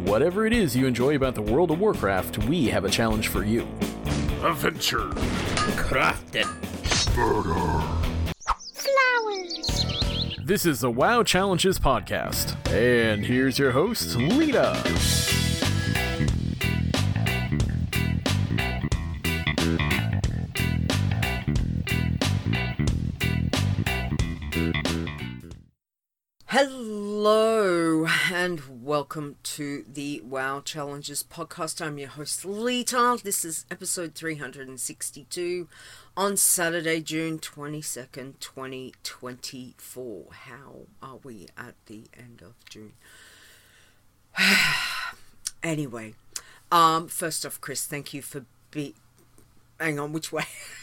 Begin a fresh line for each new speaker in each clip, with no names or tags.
whatever it is you enjoy about the World of Warcraft, we have a challenge for you.
Adventure.
Crafting.
Flowers.
This is the WoW Challenges podcast, and here's your host, Lita.
Hello, and welcome to the WoW Challenges podcast. I'm your host, Lita. This is episode 362 on Saturday, June 22nd, 2024. How are we at the end of June? Anyway, first off, Chris, thank you for hang on, which way?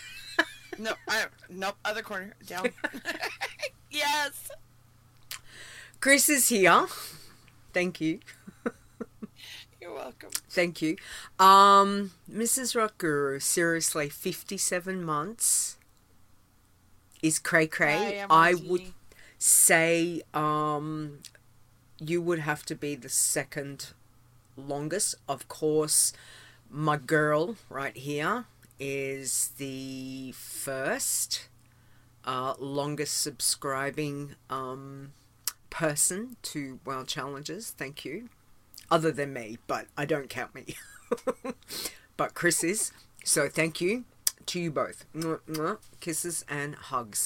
Nope, other corner, down. Yes.
Chris is here. Thank you.
You're welcome.
Thank you. Mrs. Rock Guru, seriously, 57 months is cray-cray. I would say you would have to be the second longest. Of course, my girl right here is the first longest subscribing person to WoW Challenges. Thank you. Other than me, but I don't count me. But Chris is. So thank you to you both. Mwah, mwah. Kisses and hugs.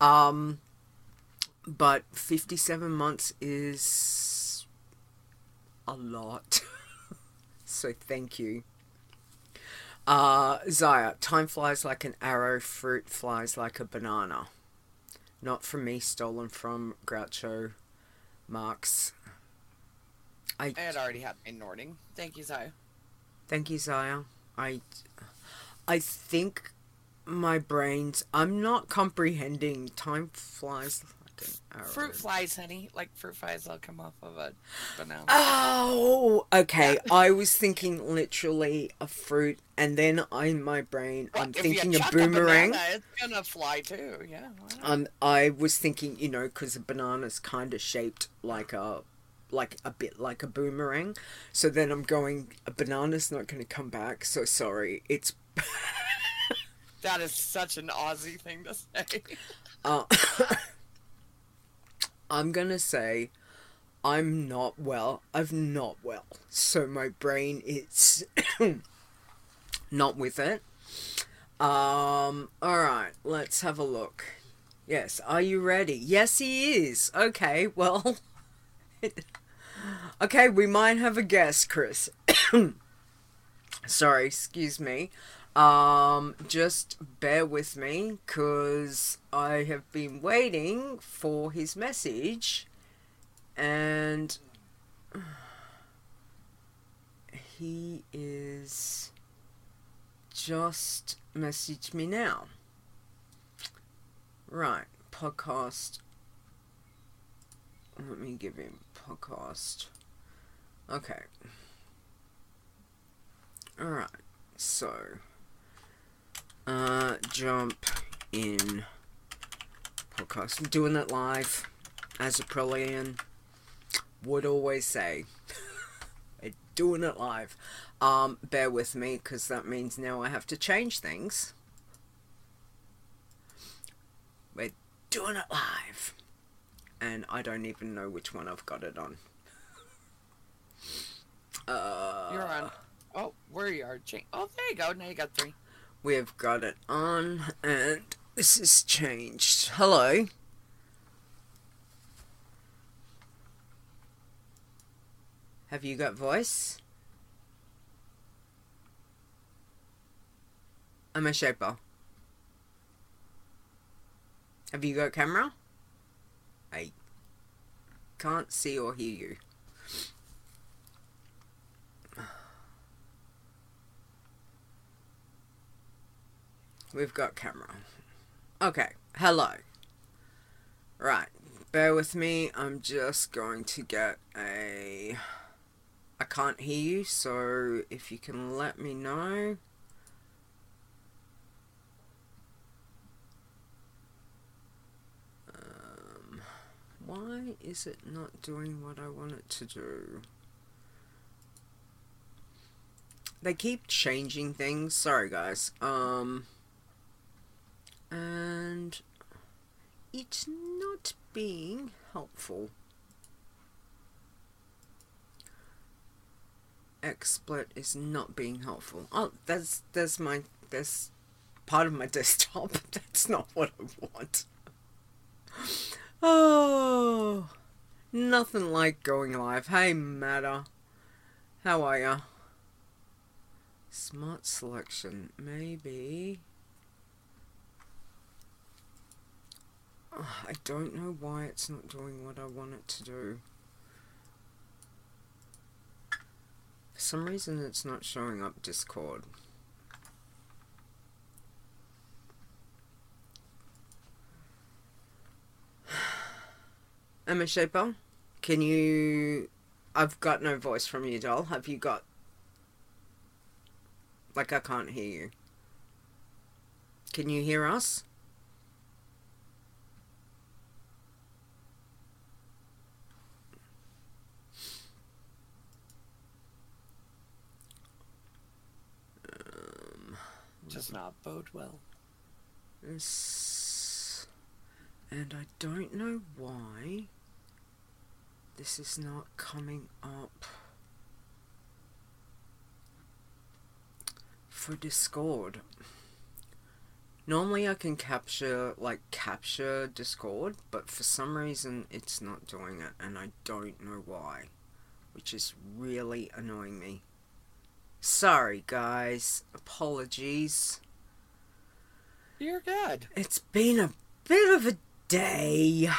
But 57 months is a lot. So thank you. Zaya, time flies like an arrow, fruit flies like a banana. Not from me, stolen from Groucho Marx.
I had already had my Nording. Thank you, Zaya.
Thank you, Zaya. I think my brain's... I'm not comprehending. Time flies like an arrow.
Fruit flies, honey. Like fruit flies that'll come off of a banana.
Oh, okay. I was thinking literally a fruit, and then in my brain, I'm thinking a boomerang.
It's gonna fly too, yeah.
I was thinking, because a banana's kind of shaped like a bit like a boomerang. So then I'm going, a banana's not going to come back. So sorry. It's...
That is such an Aussie thing to say.
I'm going to say I'm not well. I'm not well. So my brain is not with it. Alright, let's have a look. Yes, are you ready? Yes, he is. Okay, well... Okay, we might have a guest, Chris. Sorry, excuse me. Just bear with me, because I have been waiting for his message, and he is just messaged me now. Right, podcast. Let me give him podcast. Okay. Alright, so jump in podcast. I'm doing it live, as a Prolian would always say. I'm doing it live. Bear with me, because that means now I have to change things. We're doing it live. And I don't even know which one I've got it on.
You're on. Oh, where you are. Oh, there you go. Now you got 3.
We've got it on, and this has changed. Hello. Have you got voice? I'm a shaper. Have you got camera? I can't see or hear you. We've got camera. Okay, hello. Right, bear with me. I'm just going to get I can't hear you, so if you can let me know. Why is it not doing what I want it to do? They keep changing things. Sorry, guys. And it's not being helpful. XSplit is not being helpful. Oh, that's part of my desktop. That's not what I want. Oh, nothing like going live. Hey, Matter. How are ya? Smart selection, maybe. I don't know why it's not doing what I want it to do. For some reason it's not showing up Discord. Emma Shaper, can you... I've got no voice from you, doll. Have you got... Like, I can't hear you. Can you hear us?
Does not bode well.
This... And I don't know why this is not coming up for Discord. Normally I can capture Discord, but for some reason it's not doing it, and I don't know why, which is really annoying me. Sorry guys, apologies.
You're good.
It's been a bit of a day.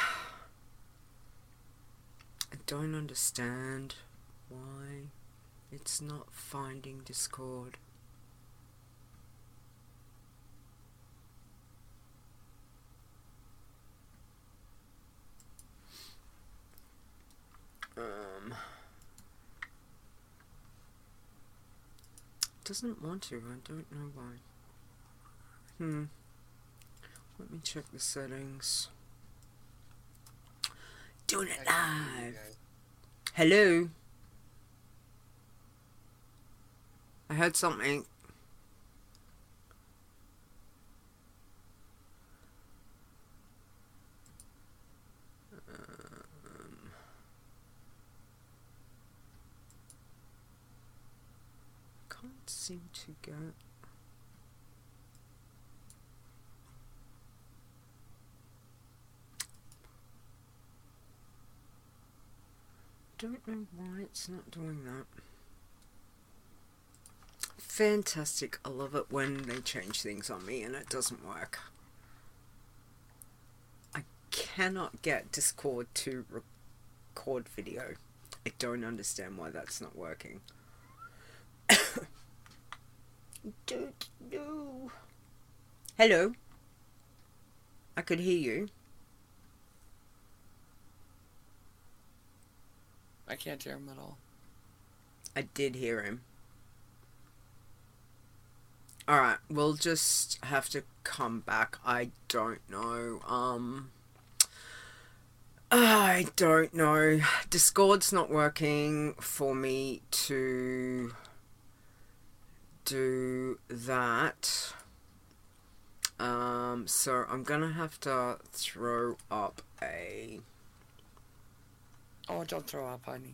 I don't understand why it's not finding Discord. Doesn't want to, I don't know why. Let me check the settings. Doing it live. Hello. I heard something. Can't seem to get... Don't know why it's not doing that. Fantastic. I love it when they change things on me and it doesn't work. I cannot get Discord to record video. I don't understand why that's not working. Don't know. Hello. I could hear you.
I can't hear him at all.
I did hear him. Alright, we'll just have to come back. I don't know. I don't know. Discord's not working for me to do that. So I'm gonna have to throw up a...
Oh, don't throw up, honey.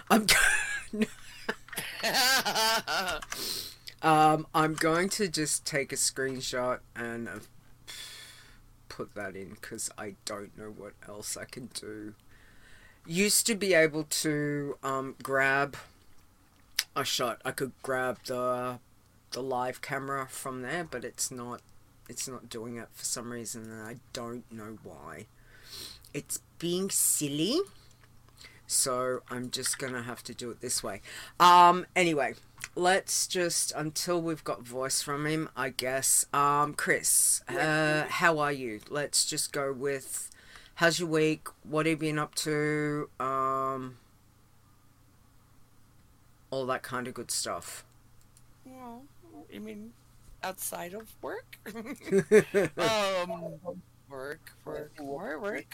I'm going to just take a screenshot and put that in because I don't know what else I can do. Used to be able to grab a shot. I could grab the live camera from there, but it's not doing it for some reason, and I don't know why. It's being silly. So I'm just gonna have to do it this way. Anyway, let's just, until we've got voice from him, I guess. Chris, how are you? Let's just go with, how's your week? What have you been up to? All that kind of good stuff.
Well, I mean, outside of work? Work.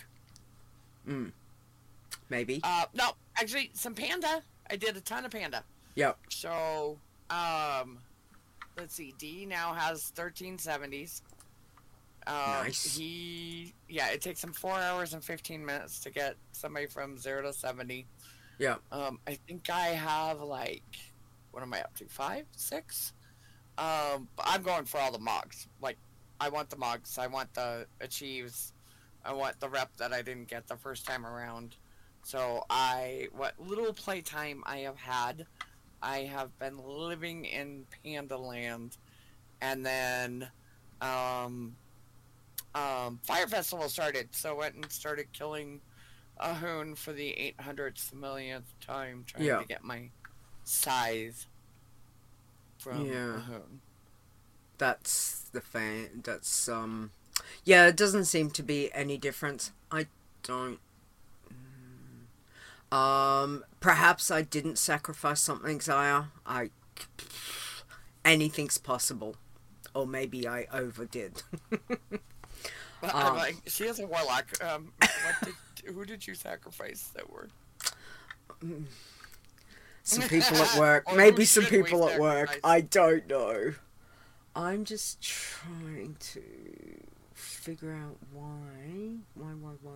Maybe.
No, actually, some Panda. I did a ton of Panda.
Yep.
So, let's see. D now has 1370s.
Nice.
It takes him 4 hours and 15 minutes to get somebody from 0 to 70.
Yeah.
I think I have like, what am I up to? 5, 6? I'm going for all the mogs. Like, I want the mogs. I want the achieves. I want the rep that I didn't get the first time around. So what little playtime I have had, I have been living in Panda Land, and then, Fire Festival started, so I went and started killing a hoon for the 800th millionth time, trying to get my scythe from a hoon.
That's the fan. That's yeah. It doesn't seem to be any difference. I don't. Perhaps I didn't sacrifice something, Zaya. Anything's possible, or maybe I overdid.
I'm like, she has a warlock. Who did you sacrifice that were?
Some people at work. Maybe some people at work. I don't know. I'm just trying to figure out why. Why?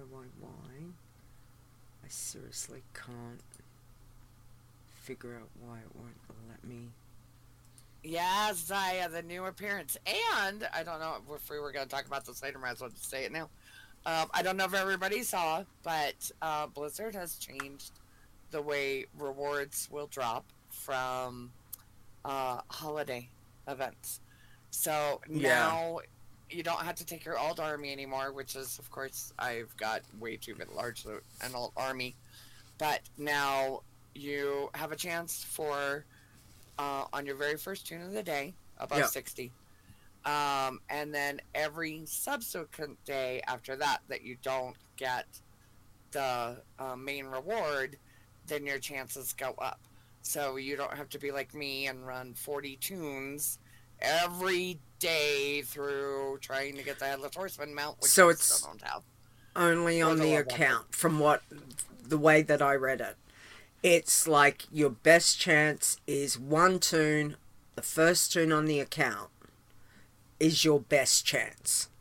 I seriously can't figure out why it won't let me.
Yeah, Zaya, the new appearance. And, I don't know if we were going to talk about this later, might as well just say it now. I don't know if everybody saw, but Blizzard has changed the way rewards will drop from holiday events. So now you don't have to take your alt army anymore, which is, of course, I've got way too large an alt army. But now you have a chance for, on your very first tune of the day, above 60. And then every subsequent day after that you don't get the main reward, then your chances go up. So you don't have to be like me and run 40 tunes every day through trying to get the Headless Horseman mount, which
so
I
it's
still don't have.
Only on the account, from the way that I read it. It's like your best chance is one tune, the first tune on the account is your best chance.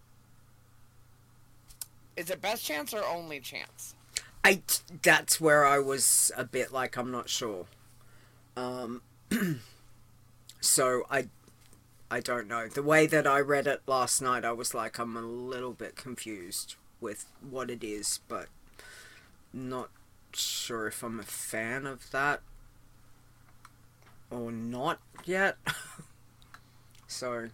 Is it best chance or only chance?
That's where I was a bit like, I'm not sure. So I don't know. The way that I read it last night, I was like, I'm a little bit confused with what it is, but not sure if I'm a fan of that or not yet. So,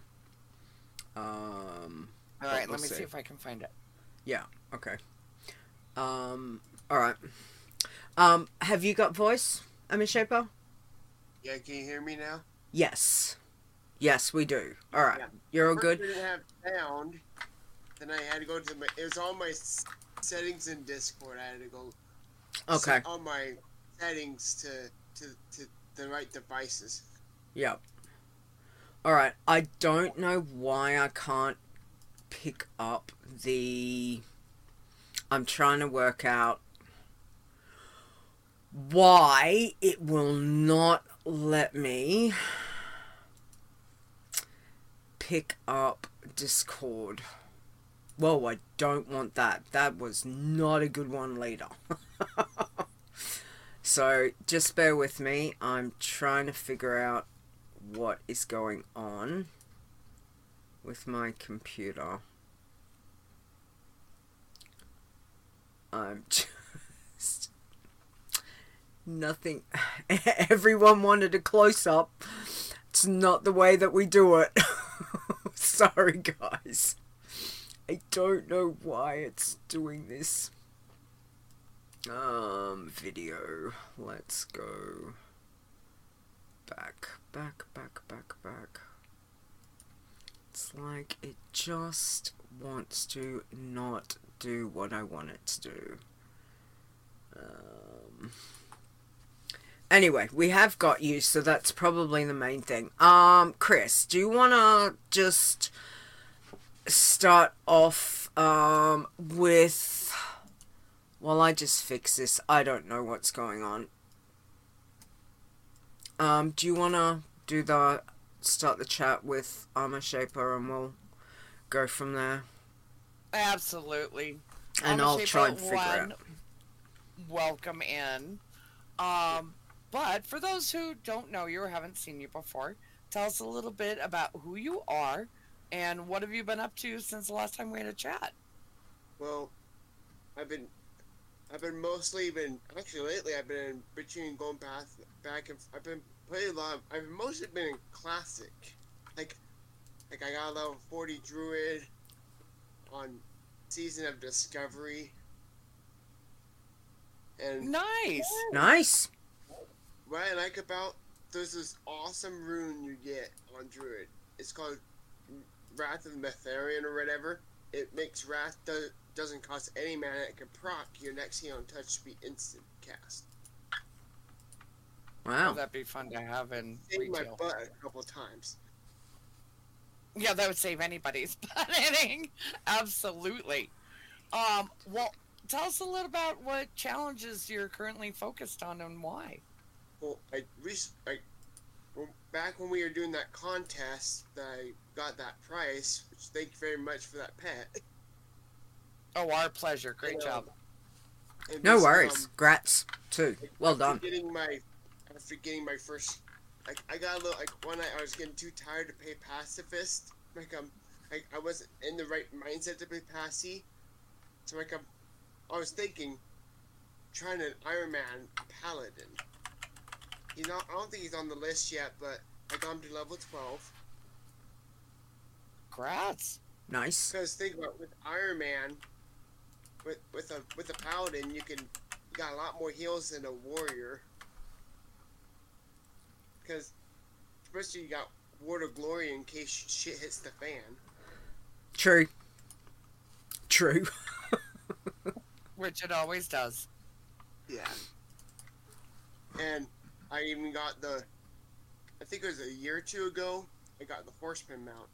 alright, let me see if I can find it.
Yeah, okay. Alright. Have you got voice, Shaper?
Yeah, can you hear me now?
Yes. Yes, we do. Alright. Yeah. You're all good?
I didn't have sound. Then I had to go to it was on my settings in Discord. I had to go set all my settings to the right devices.
Yep. Alright, I don't know why I can't pick up I'm trying to work out why it will not let me pick up Discord. Whoa, I don't want that. That was not a good one, leader. So, just bear with me. I'm trying to figure out what is going on with my computer. I'm just... Nothing. Everyone wanted a close-up. It's not the way that we do it. Sorry, guys. I don't know why it's doing this. Video. Let's go. Back. It's like it just wants to not do what I want it to do. Anyway, we have got you, so that's probably the main thing. Chris, do you want to just start off with... While I just fix this, I don't know what's going on. Do you want to start the chat with Armor Shaper, and we'll go from there.
Absolutely.
And I'll try and figure out.
Welcome in. But for those who don't know you or haven't seen you before, tell us a little bit about who you are and what have you been up to since the last time we had a chat.
Well, I've been mostly lately I've been between going back and I've been playing a lot. I've mostly been in classic, like I got a level 40 druid on Season of Discovery. And
nice.
What I like about there's this awesome rune you get on druid. It's called Wrath of Metharian or whatever. It makes Wrath doesn't cost any mana. It can proc your next heal touch to be instant cast.
Wow,
that'd be fun to have in
Saved
retail.
my butt a couple times.
Yeah, that would save anybody's butt hitting. Absolutely. Well, tell us a little about what challenges you're currently focused on and why.
Well, back when we were doing that contest, I got that prize, which thank you very much for that pet.
Oh, our pleasure. Great job.
No worries. Grats too. Well done.
After getting my first, I got a little one night I was getting too tired to play pacifist. I wasn't in the right mindset to play passy. So I was thinking, trying an Iron Man paladin. I don't think he's on the list yet, but I got him to level 12.
Congrats.
Nice.
Because think about with Iron Man, with a paladin, you got a lot more heals than a warrior. Because especially you got Ward of Glory in case shit hits the fan.
True.
Which it always does.
Yeah. And I even got I think it was a year or two ago, I got the Horseman mount.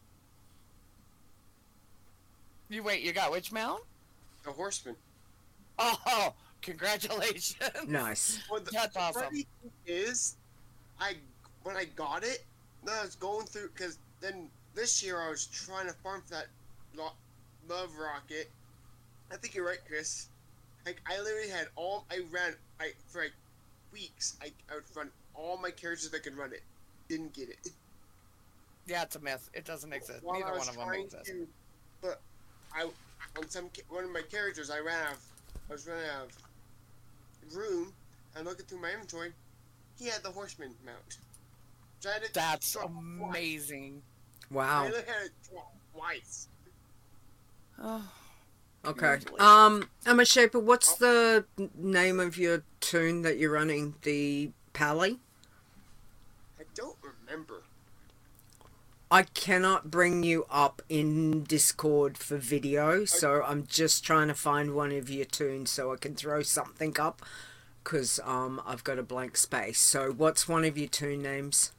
You got which mount?
The Horseman.
Oh, congratulations.
Nice.
Well,
That's awesome.
The funny thing is, when I got it, then I was going through, because then this year I was trying to farm for that Love Rocket. I think you're right, Chris. I literally had for weeks, I would run all my characters that could run it. Didn't get it.
Yeah, it's a myth. It doesn't exist.
While
Neither
I was
one of them
trying
exists.
But one of my characters, I was running out of room. I'm looking through my inventory. He had the Horseman mount.
That's amazing.
Wow.
I looked at it twice.
Oh.
Okay. Emma Shaper, what's the name of your tune that you're running? The Pally?
I don't remember.
I cannot bring you up in Discord for video, so I'm just trying to find one of your tunes so I can throw something up, because I've got a blank space. So what's one of your tune names?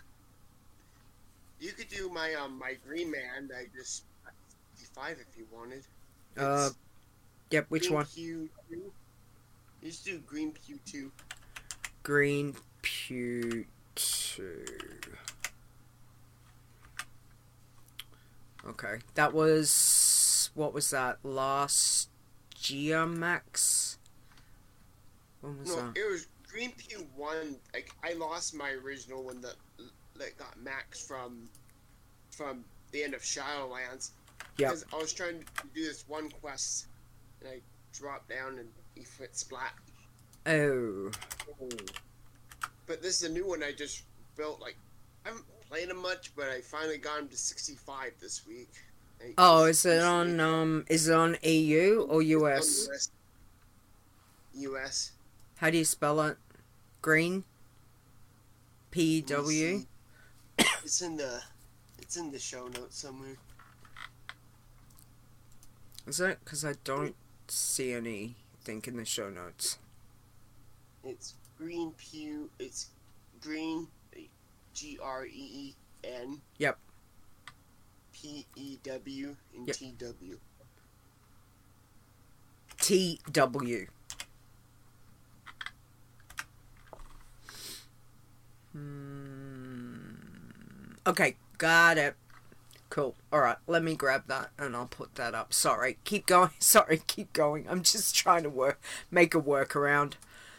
You could do my Green Man that I just 55 if you wanted.
Yep, which one?
Pew 2. You just do Green Pew 2.
Green Pew 2. Okay, that was... What was that? Last year, Max? When was that?
It was Green Pew 1. I lost my original one that got Max from the end of Shadowlands.
Yeah.
Because I was trying to do this one quest, and I dropped down and he went splat.
Oh.
But this is a new one I just built. I haven't played him much, but I finally got him to 65 this week.
Is it on EU or US?
US.
How do you spell it? Green? PW?
It's in the show notes somewhere.
Is it? Because I don't see anything in the show notes.
It's Green Pew. It's Green, GREEN.
Yep.
PEW and
Yep.
TW.
TW. Okay, got it. Cool. Alright, let me grab that and I'll put that up. Sorry, keep going. Sorry, keep going. I'm just trying to make a workaround.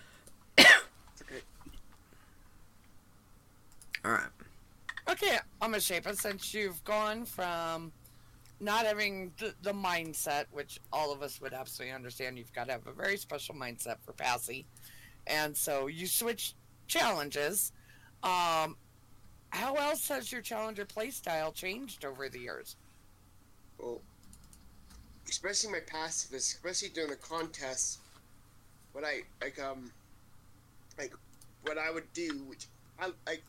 Alright.
Okay, I'm a shaper. Since you've gone from not having the mindset, which all of us would absolutely understand, you've got to have a very special mindset for Passy. And so you switch challenges. How else has your challenger playstyle changed over the years?
Well, especially my passive, especially during the contest, what I what I would do, which I like,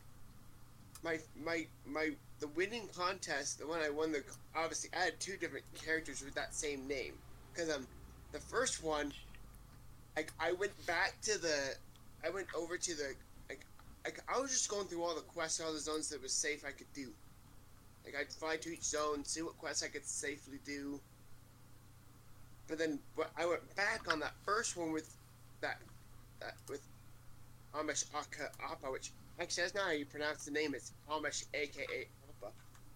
the winning contest, the one I won, obviously I had two different characters with that same name, because the first one, I went over to the I was just going through all the quests, all the zones that was safe I could do. Like, I'd fly to each zone, see what quests I could safely do. But then I went back on that first one with with Amish Appa, which actually that's not how you pronounce the name. It's Amish, aka Appa.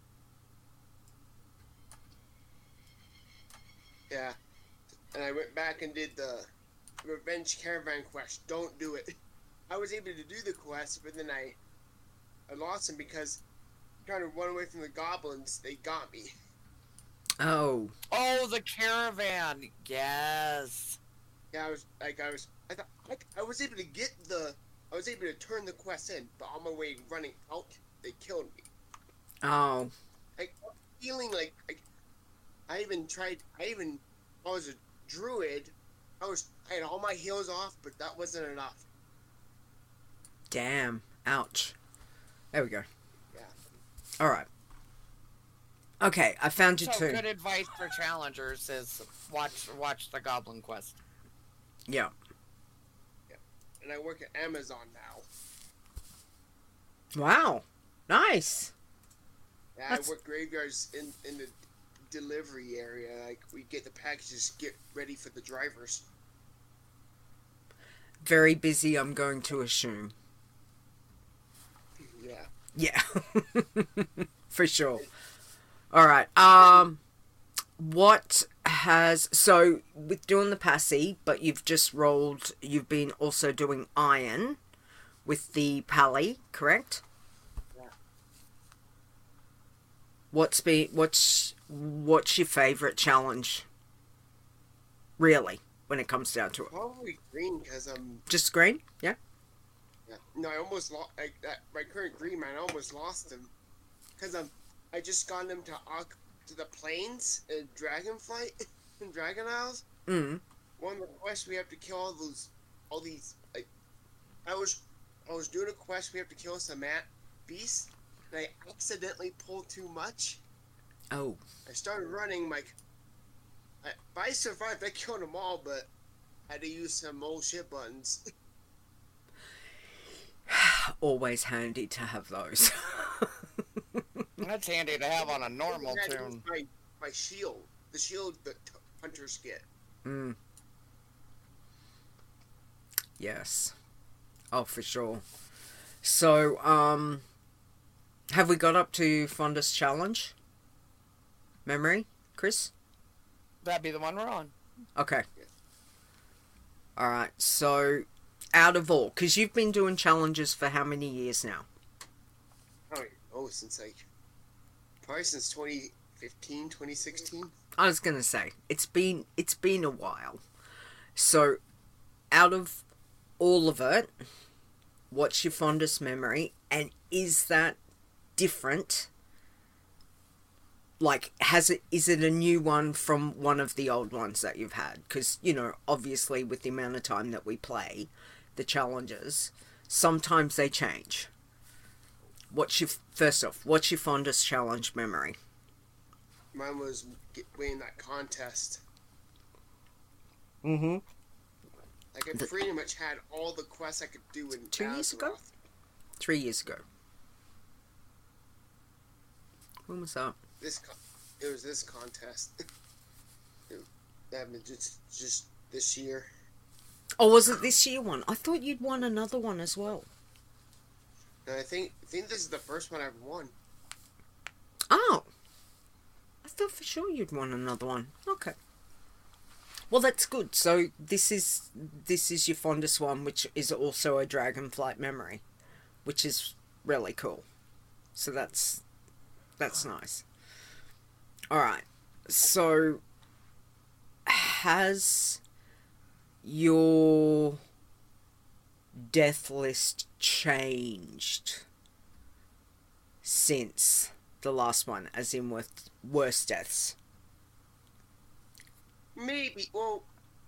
Yeah, and I went back and did the Revenge Caravan quest. Don't do it. I was able to do the quest, but then I lost them because trying to run away from the goblins, they got me.
Oh,
the caravan. Yes.
Yeah, I was able to turn the quest in, but on my way running out, they killed me.
Oh.
Feeling like I was a druid. I had all my heals off, but that wasn't enough.
Damn. Ouch. There we go.
Yeah.
Alright. Okay, I found you two.
Good advice for challengers is watch the Goblin Quest.
Yeah.
Yeah. And I work at Amazon now.
Wow. Nice.
Yeah, I work graveyards in the delivery area. Like, we get the packages, get ready for the drivers.
Very busy, I'm going to assume. Yeah. For sure. Alright, so, with doing the Passy, but you've been also doing Iron with the Pally, correct?
Yeah.
What's your favourite challenge? Really, when it comes down to it?
Probably green, because
Just green? Yeah?
Yeah. No, I almost lost, my current green man, I almost lost him. Because I just got him to the plains and Dragonflight and Dragon Isles.
Mm.
One of the quests we have to kill all these I was doing a quest we have to kill some beasts, and I accidentally pulled too much.
Oh.
I started running but I survived. I killed them all, but I had to use some old shit buttons.
Always handy to have those.
That's handy to have on a normal tune.
My shield. The shield that hunters get.
Mm. Yes. Oh, for sure. So, have we got up to Fondest Challenge? Memory, Chris?
That'd be the one we're on.
Okay. Alright, so, out of all, because you've been doing challenges for how many years now?
Probably since 2015, 2016.
I was going to say, it's been a while. So, out of all of it, what's your fondest memory, and is that different? Like, is it a new one from one of the old ones that you've had? Because, obviously with the amount of time that we play the challenges, sometimes they change. First off, what's your fondest challenge memory?
Mine was winning that contest.
Mm-hmm.
Like, I pretty much had all the quests I could do in
2 years ago? 3 years ago. When was that?
It was this contest. That happened just this year.
Oh, was it this year one? I thought you'd won another one as well.
And I think this is the first one I've won.
Oh. I thought for sure you'd want another one. Okay. Well, that's good. So this is your fondest one, which is also a Dragonflight memory, which is really cool. So that's nice. All right. So has your death list changed since the last one, as in with worst deaths?
Maybe. Well,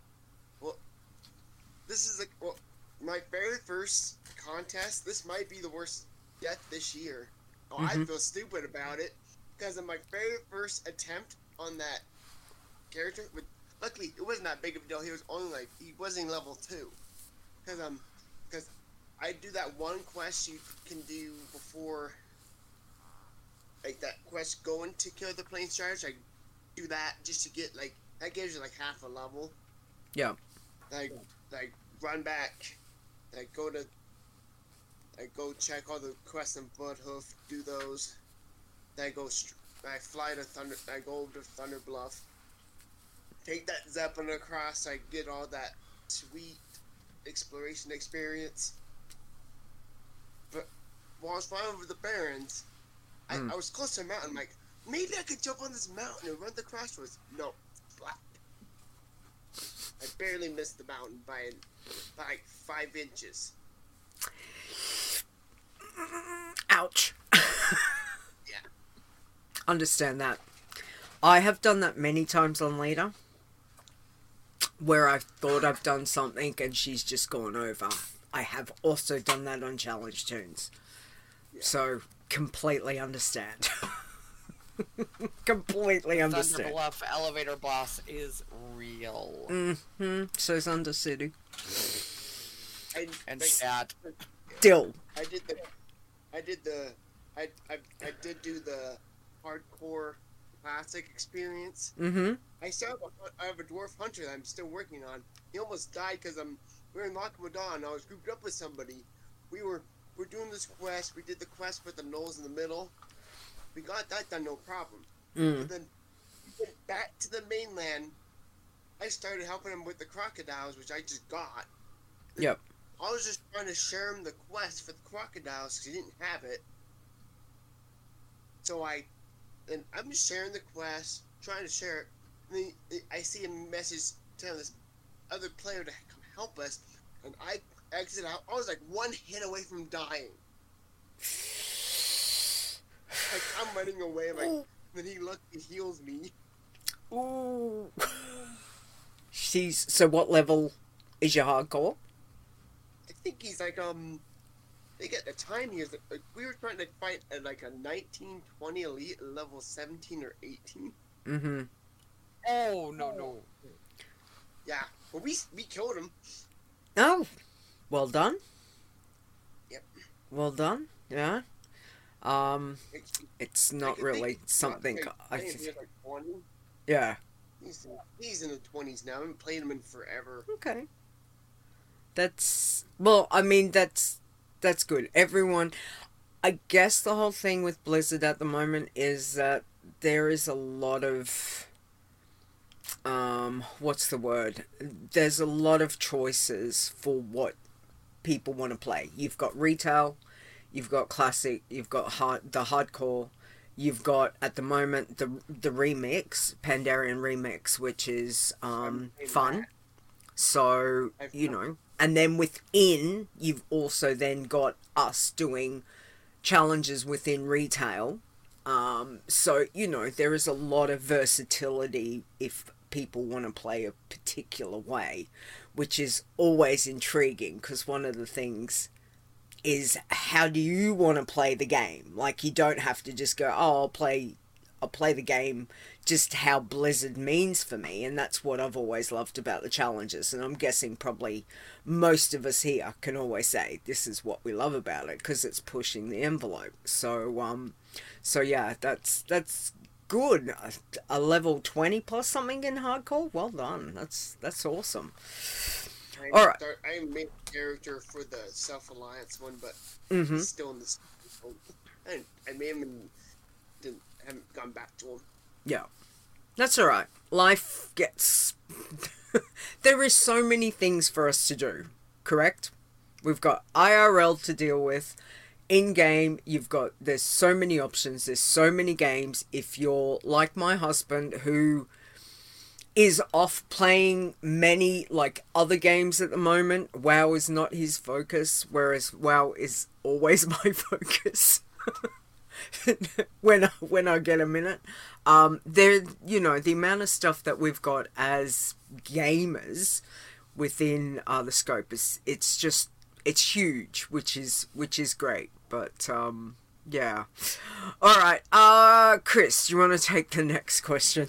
this is my very first contest. This might be the worst death this year. Oh, I feel stupid about it because of my very first attempt on that character. But luckily, it wasn't that big of a deal. He wasn't level 2. Because I do that one quest you can do before, like that quest going to kill the plane charge. I do that just to get that gives you half a level.
Yeah.
Like run back, go check all the quests in Bloodhoof, do those. Then I fly to I go over to Thunder Bluff, take that Zeppelin across. I get all that sweet exploration experience. But while I was flying over the Barrens, I was close to a mountain. Maybe I could jump on this mountain and run the crossroads. No, flat. I barely missed the mountain by 5 inches.
Ouch.
Yeah.
Understand that. I have done that many times on Lita, where I've thought I've done something and she's just gone over. I have also done that on Challenge Tunes. Yeah. So, completely understand. Completely understand.
Thunder Bluff elevator boss is real.
So's Undercity.
And sad.
Still.
I did do the hardcore classic experience. I have a dwarf hunter that I'm still working on. He almost died because we were in Loch Modan. I was grouped up with somebody. We're doing this quest. We did the quest with the gnolls in the middle. We got that done, no problem. But then we went back to the mainland. I started helping him with the crocodiles, which I just got.
Yep.
I was just trying to share him the quest for the crocodiles because he didn't have it. So I'm just sharing the quest, trying to share it. And then I see a message telling this other player to come help us, and I exit out. I was 1 hit away from dying. I'm running away, then he heals me.
Ooh. So what level is your hardcore?
I think he's I think at the time he was we were trying to fight at a 1920 elite at level 17 or 18.
Oh no.
Yeah, well we killed him.
Oh, well done.
Yep.
Well done. Yeah. It's not really something I think. Yeah.
He's in the 20s now. I haven't played him in forever.
Okay. That's good. Everyone, I guess the whole thing with Blizzard at the moment is that there is a lot of what's the word? There's a lot of choices for what people want to play. You've got retail, you've got classic, you've got the hardcore, you've got at the moment the remix, Pandarian remix, which is fun. So, and then within, you've also then got us doing challenges within retail. So, there is a lot of versatility if people want to play a particular way, which is always intriguing because one of the things is how do you want to play the game? You don't have to just go, I'll play the game just how Blizzard means for me, and that's what I've always loved about the challenges, and I'm guessing probably most of us here can always say this is what we love about it because it's pushing the envelope. So yeah, that's good. A level 20 plus something in hardcore. Well done. That's awesome. All right.
I made a character for the Self-Alliance one, but he's still in this. I made him in haven't gone back to them.
Yeah. That's alright. Life gets... There is so many things for us to do, correct? We've got IRL to deal with. In-game, there's so many options, there's so many games. If you're like my husband, who is off playing many, like, other games at the moment, WoW is not his focus, whereas WoW is always my focus. when I get a minute. The amount of stuff that we've got as gamers within the scope it's huge, which is great. But yeah. All right, Chris, do you want to take the next question?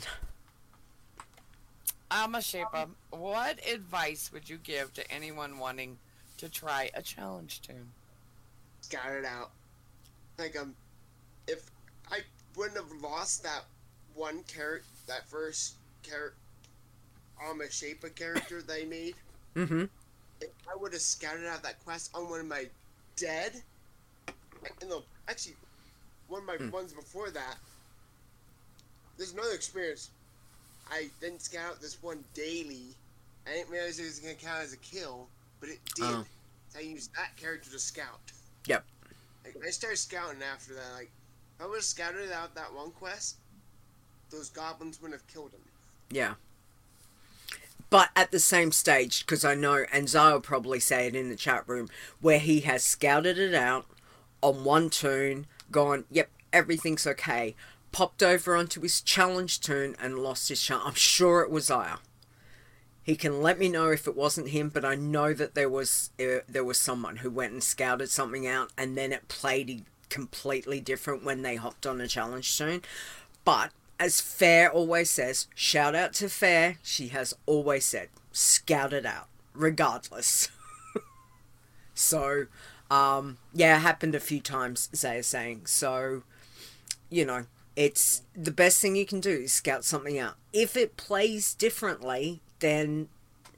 Shaper, what advice would you give to anyone wanting to try a challenge toon?
Scout it out. Like, if I wouldn't have lost that one character, that first character, Shaper character they made, if I would have scouted out that quest on one of my dead, actually, one of my ones before that, there's another experience. I didn't scout out this one daily. I didn't realize it was going to count as a kill, but it did. So I used that character to scout.
Yep.
Like, I started scouting after that. Like, if I would have scouted out that one quest, those goblins wouldn't have killed him.
Yeah. But at the same stage, because I know, and Zai will probably say it in the chat room, where he has scouted it out on one toon, gone, yep, everything's okay, popped over onto his challenge toon and lost his challenge. I'm sure it was Zaya. He can let me know if it wasn't him, but I know that there was someone who went and scouted something out, and then it played completely different when they hopped on a challenge toon. But as Fair always says, shout out to Fair, she has always said, scout it out, regardless. So, yeah, it happened a few times, Zaya's saying. So, it's the best thing you can do is scout something out. If it plays differently, then,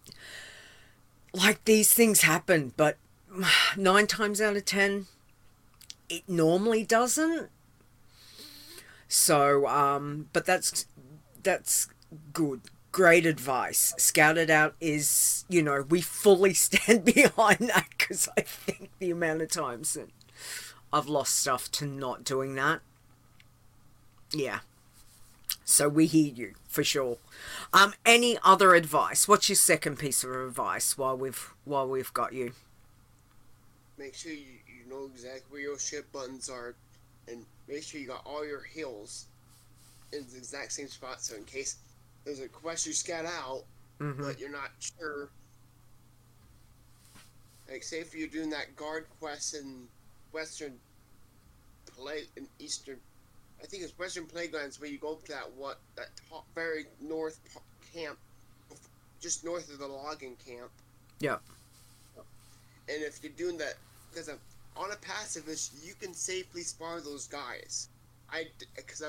like, these things happen, but 9 times out of 10, it normally doesn't. So, but that's good. Great advice. Scout it out is, we fully stand behind that, because I think the amount of times that I've lost stuff to not doing that. Yeah. So we hear you, for sure. Any other advice? What's your second piece of advice while we've got you?
Make sure you know exactly where your ship buttons are, and make sure you got all your heals in the exact same spot, so in case there's a quest you scout out, but you're not sure. Like, say if you're doing that guard quest in Eastern, I think it's Western Playgrounds, where you go to that top, very north camp, just north of the logging camp.
Yeah.
And if you're doing that, because on a pacifist, you can safely spar those guys. As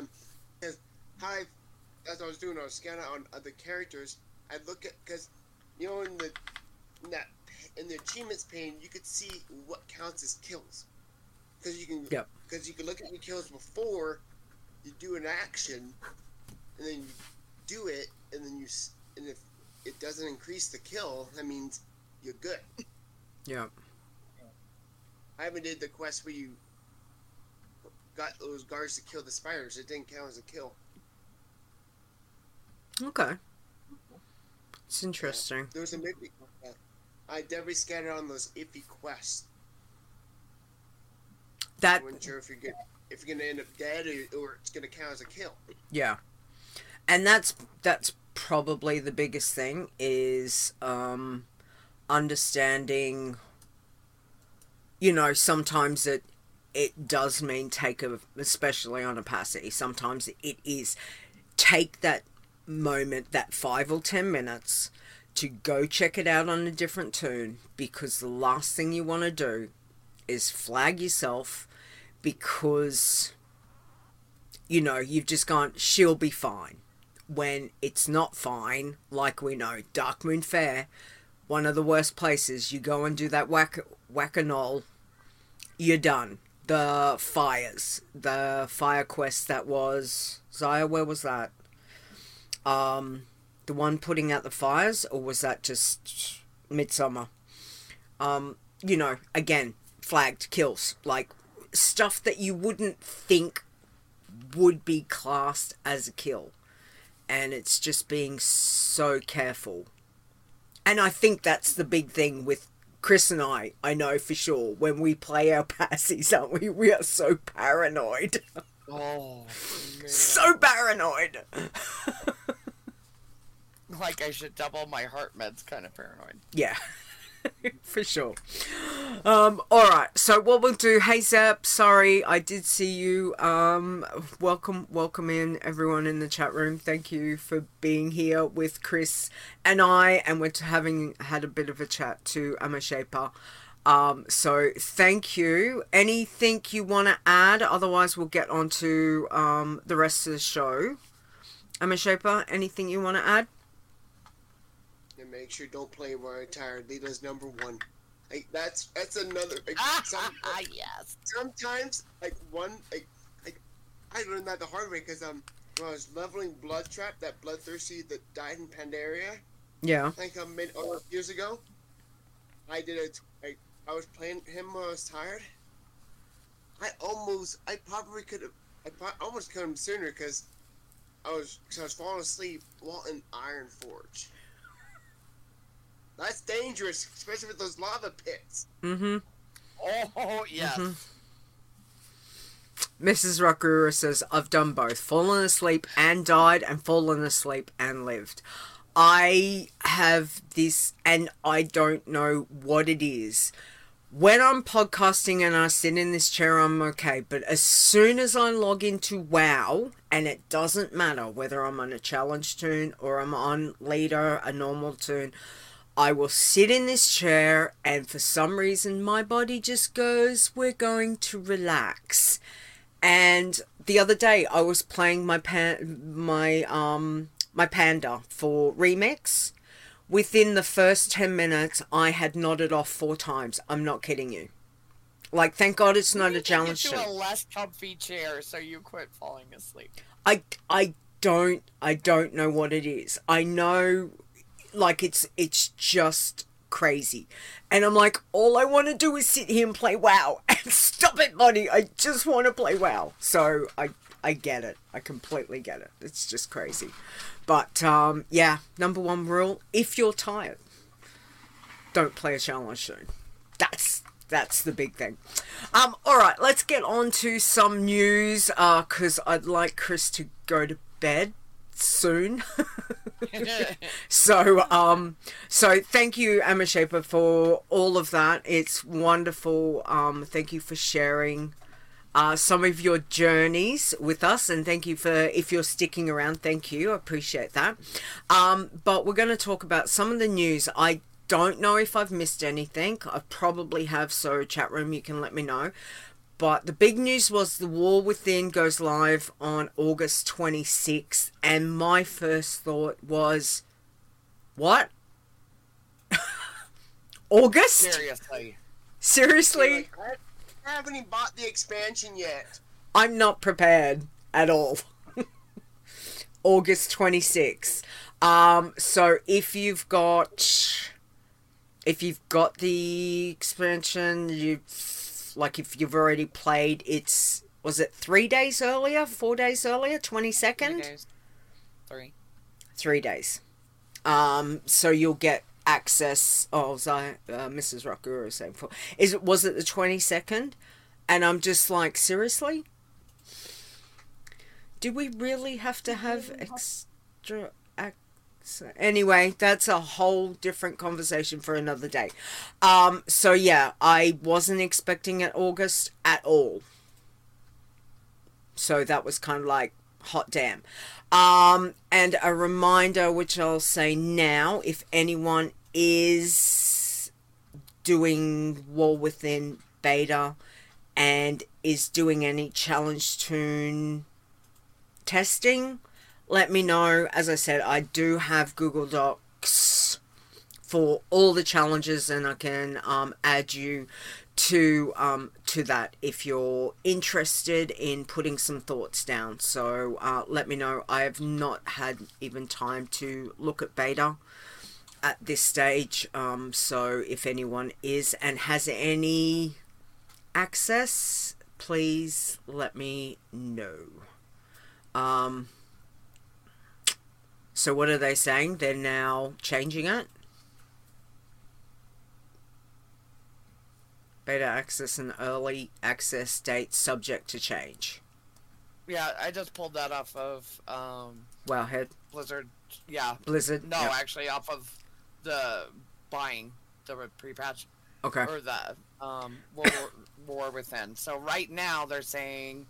I was doing, I was scanning out on other characters. I look at, because in the achievements pane, you could see what counts as kills, because you can look at your kills before you do an action, and then you do it, and if it doesn't increase the kill, that means you're good.
Yeah.
I haven't did the quest where you got those guards to kill the spiders. It didn't count as a kill.
Okay. It's interesting.
Yeah. There was a maybe. I definitely scattered on those iffy quests. I wasn't sure if you're gonna end up dead or it's gonna count as a kill.
Yeah, and that's probably the biggest thing is understanding. Sometimes it does mean especially on opacity. Sometimes it is take that moment, that 5 or 10 minutes, to go check it out on a different toon, because the last thing you want to do is flag yourself, because you've just gone, she'll be fine, when it's not fine. Like we know, Darkmoon Faire, one of the worst places. You go and do that whack-a-knoll, you're done. the fires, the fire quest that was Zaya. Where was that? The one putting out the fires, or was that just Midsummer? You know, again, flagged kills, like stuff that you wouldn't think would be classed as a kill, and it's just being so careful. And I think that's the big thing with Chris and I know for sure, when we play our passies, aren't we? We are so paranoid.
Oh, man.
So paranoid.
Like I should double my heart meds kind of paranoid.
Yeah. For sure. Alright, so what we'll do, hey Zep, sorry, I did see you. Welcome in everyone in the chat room. Thank you for being here with Chris and I, and we're having had a bit of a chat to Emma Shaper. So thank you. Anything you want to add? Otherwise we'll get on to the rest of the show. Emma Shaper, anything you want to add?
And make sure don't play while you're tired. Leela's number one. Like that's another. Like,
yes.
Sometimes I learned that the hard way because when I was leveling Bloodtrap, that bloodthirsty that died in Pandaria.
Yeah.
Like years ago, I did it. I was playing him when I was tired. I probably could have. I almost killed him sooner because I was falling asleep while in Ironforge. That's dangerous, especially with those lava pits.
Mm-hmm.
Oh, yes. Mm-hmm.
Mrs. Rakura says, I've done both. Fallen asleep and died, and fallen asleep and lived. I have this, and I don't know what it is. When I'm podcasting and I sit in this chair, I'm okay. But as soon as I log into WoW, and it doesn't matter whether I'm on a challenge toon or I'm on leader, a normal toon, I will sit in this chair, and for some reason my body just goes, we're going to relax. And the other day I was playing my Panda for Remix. Within the first 10 minutes, I had nodded off 4 times. I'm not kidding you. Like, thank God it's not a challenge show.
Get to a less comfy chair so you quit falling asleep.
I don't know what it is. I know, like, it's just crazy. And I'm like, all I want to do is sit here and play WoW. And stop it, buddy. I just want to play WoW. So I get it. I completely get it. It's just crazy. But, yeah, number one rule, if you're tired, don't play a challenge soon. That's the big thing. Alright, let's get on to some news, because I'd like Chris to go to bed soon. So thank you, Emma Shaper, for all of that. It's wonderful. Thank you for sharing some of your journeys with us, and thank you for, if you're sticking around, thank you, I appreciate that. But we're going to talk about some of the news. I don't know if I've missed anything. I probably have, so chat room, you can let me know. But the big news was The War Within goes live on August 26th, and my first thought was, what? August? Seriously?
Like, I haven't even bought the expansion yet.
I'm not prepared at all. August 26th. So if you've got the expansion, if you've already played, was it 3 days earlier, 4 days earlier, 22nd?
3 days.
3 days. So you'll get access. Mrs. Rakura was saying, was it the 22nd? And I'm just like, seriously? Do we really have to have extra access? Anyway, that's a whole different conversation for another day. So yeah, I wasn't expecting it August at all. So that was kind of like, hot damn. And a reminder, which I'll say now, if anyone is doing War Within beta and is doing any challenge toon testing, let me know. As I said, I do have Google Docs for all the challenges, and I can add you to to that if you're interested in putting some thoughts down. So let me know. I have not had even time to look at beta at this stage. So if anyone is and has any access, please let me know. So what are they saying? They're now changing it? Beta access and early access date subject to change.
Yeah, I just pulled that off of
Wowhead.
Blizzard. Yeah.
Blizzard?
No, yep. Actually off of the buying, the pre-patch.
Okay.
Or the War Within. So right now they're saying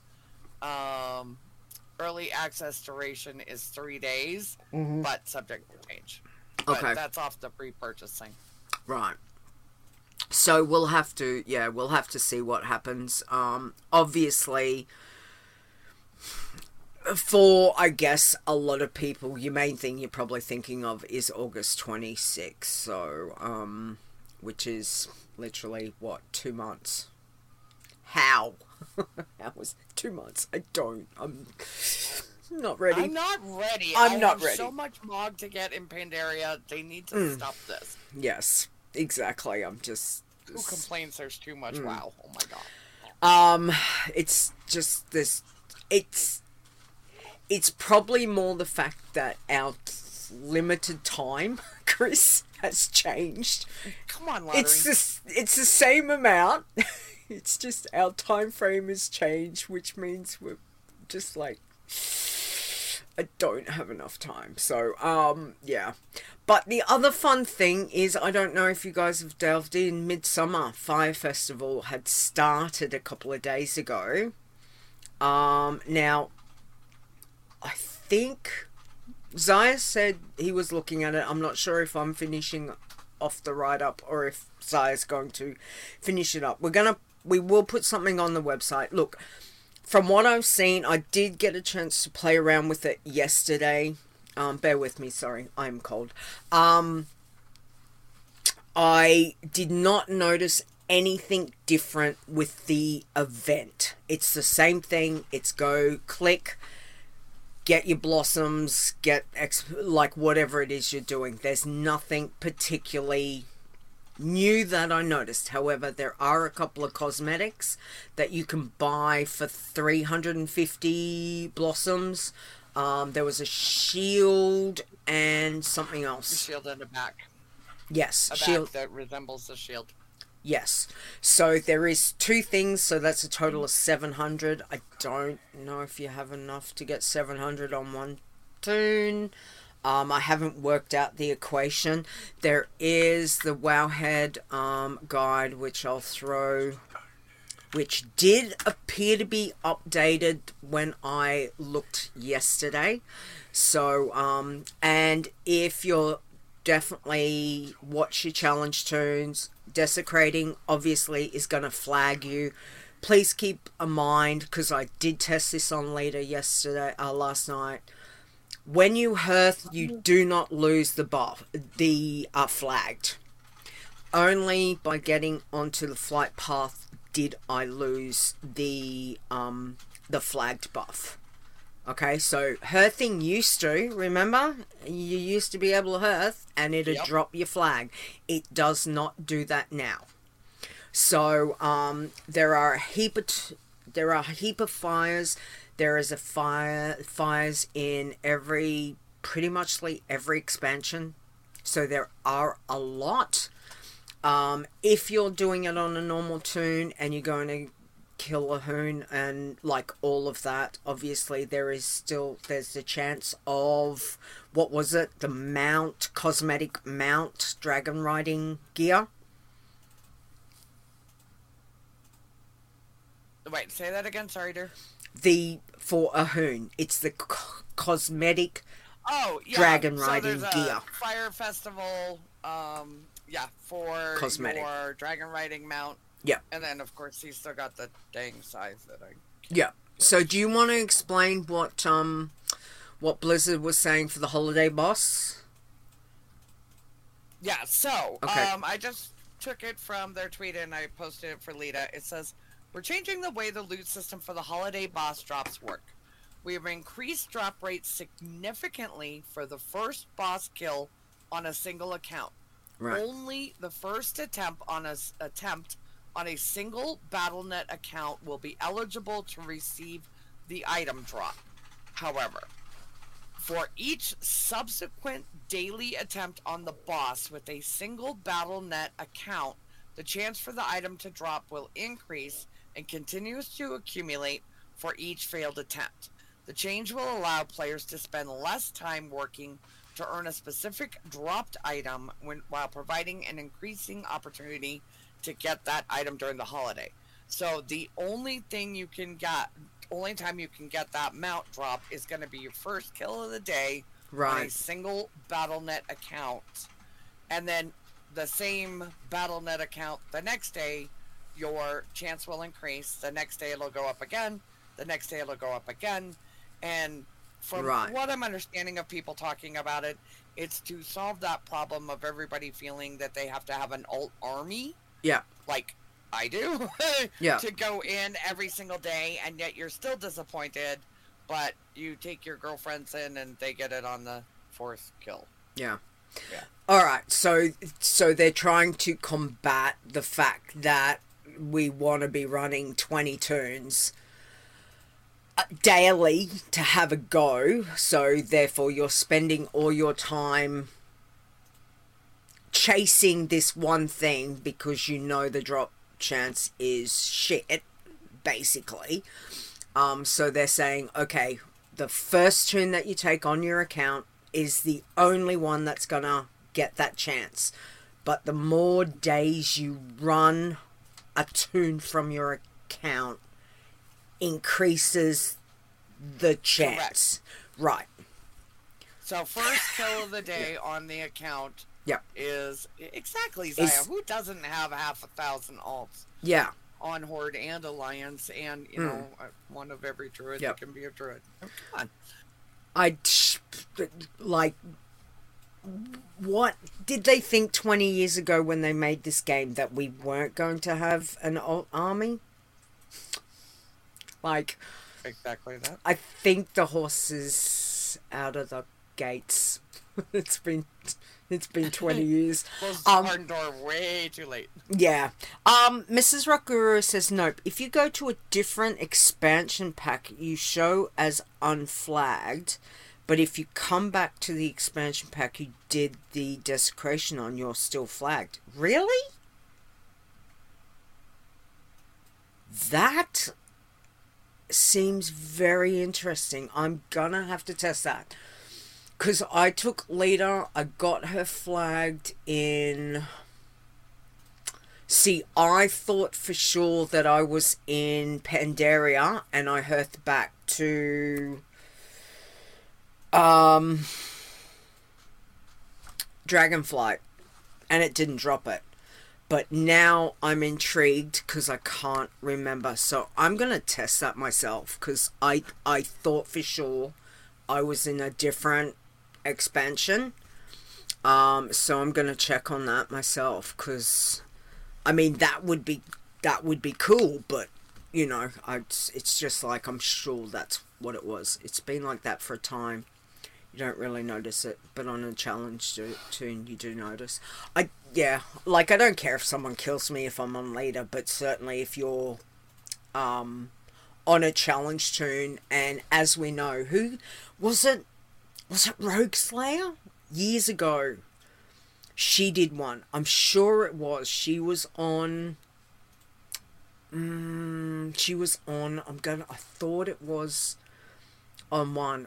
early access duration is 3 days, but subject to change. But
okay.
That's off the pre-purchasing.
Right. So we'll have to see what happens. Obviously, for, I guess, a lot of people, your main thing you're probably thinking of is August 26th. So, which is literally, 2 months? How? How was 2 months? I'm not ready.
I'm not ready.
I'm not ready.
So much MOG to get in Pandaria. They need to stop this.
Yes. Exactly. I'm just...
Who complains there's too much? Wow. Oh my god.
It's just this... It's probably more the fact that our limited time, Chris, has changed.
Come on, Lottery.
It's the same amount. It's just our time frame has changed, which means we're just like... I don't have enough time. So, yeah. But the other fun thing is, I don't know if you guys have delved in, Midsummer Fire Festival had started a couple of days ago. Now, I think Zaya said he was looking at it. I'm not sure if I'm finishing off the write-up or if Zaya's going to finish it up. We will put something on the website. Look, from what I've seen, I did get a chance to play around with it yesterday. Bear with me, sorry, I'm cold. I did not notice anything different with the event. It's the same thing. It's go, click, get your blossoms, like whatever it is you're doing. There's nothing particularly new that I noticed. However, there are a couple of cosmetics that you can buy for 350 blossoms. There was a shield and something else.
A shield and a back.
Yes,
a
shield
back that resembles the shield.
Yes. So there is 2 things, so that's a total of 700. I don't know if you have enough to get 700 on one toon. I haven't worked out the equation. There is the Wowhead guide, which I'll throw, which did appear to be updated when I looked yesterday. So, and if you're definitely watch your challenge toons, Desecrating obviously is going to flag you. Please keep in mind, because I did test this on Leader last night. When you hearth, you do not lose the buff, flagged. Only by getting onto the flight path did I lose the flagged buff. Okay, so hearthing used to, remember? You used to be able to hearth and it'd drop your flag. It does not do that now. So there are a heap of fires. There is fires in pretty much every expansion. So there are a lot. If you're doing it on a normal toon and you're going to kill a hoon and like all of that, obviously there's the chance of, what was it, the cosmetic mount dragon riding gear.
Wait, say that again, sorry, dear.
For a hoon, it's the cosmetic dragon riding gear.
Fire festival, for
cosmetic.
Your dragon riding mount.
Yeah.
And then, of course, he's still got the dang size that I...
Yeah. So, do you want to explain what Blizzard was saying for the holiday boss?
Yeah, so,
okay.
I just took it from their tweet and I posted it for Lita. It says, We're changing the way the loot system for the holiday boss drops work. We have increased drop rates significantly for the first boss kill on a single account. Right. Only the first attempt on a single BattleNet account will be eligible to receive the item drop. However, for each subsequent daily attempt on the boss with a single BattleNet account, the chance for the item to drop will increase and continues to accumulate for each failed attempt. The change will allow players to spend less time working to earn a specific dropped item while providing an increasing opportunity to get that item during the holiday. So the only time you can get that mount drop is going to be your first kill of the day on a single BattleNet account. And then the same BattleNet account the next day, your chance will increase. The next day it'll go up again. The next day it'll go up again. And from what I'm understanding of people talking about it, it's to solve that problem of everybody feeling that they have to have an alt army. Yeah. Like I do. Yeah. To go in every single day, and yet you're still disappointed, but you take your girlfriends in and they get it on the fourth kill.
Yeah. Yeah. All right. So they're trying to combat the fact that we want to be running 20 turns daily to have a go. So therefore you're spending all your time chasing this one thing because you know the drop chance is shit, basically. So they're saying, okay, the first tune that you take on your account is the only one that's gonna get that chance. But the more days you run a tune from your account increases the chance. Correct. Right. So
first kill of the day on the account is exactly Zaya. Who doesn't have 1,000 alts?
Yeah.
On Horde and Alliance, and you know, one of every druid that can be a druid. Oh, come
on. What did they think 20 years ago when they made this game, that we weren't going to have an alt army?
Exactly that.
I think the horse is out of the gates. It's been 20 years.
Closed the barn door way too late.
Yeah. Mrs. Rockguru says, nope. If you go to a different expansion pack, you show as unflagged. But if you come back to the expansion pack you did the desecration on, you're still flagged. Really? That seems very interesting. I'm gonna have to test that. Because I took Lita, I got her flagged in... See, I thought for sure that I was in Pandaria, and I hearthed back to... Dragonflight, and it didn't drop it. But now I'm intrigued because I can't remember. So I'm going to test that myself, because I thought for sure I was in a different expansion. So I'm going to check on that myself, because I mean that would be cool, but you know, it's just like, I'm sure that's what it was. It's been like that for a time. You don't really notice it, but on a challenge tune you do notice. I don't care if someone kills me if I'm on leader, but certainly if you're on a challenge tune, and as we know, who was it Rogue Slayer? Years ago she did one. I'm sure it was. She was on I thought it was on one.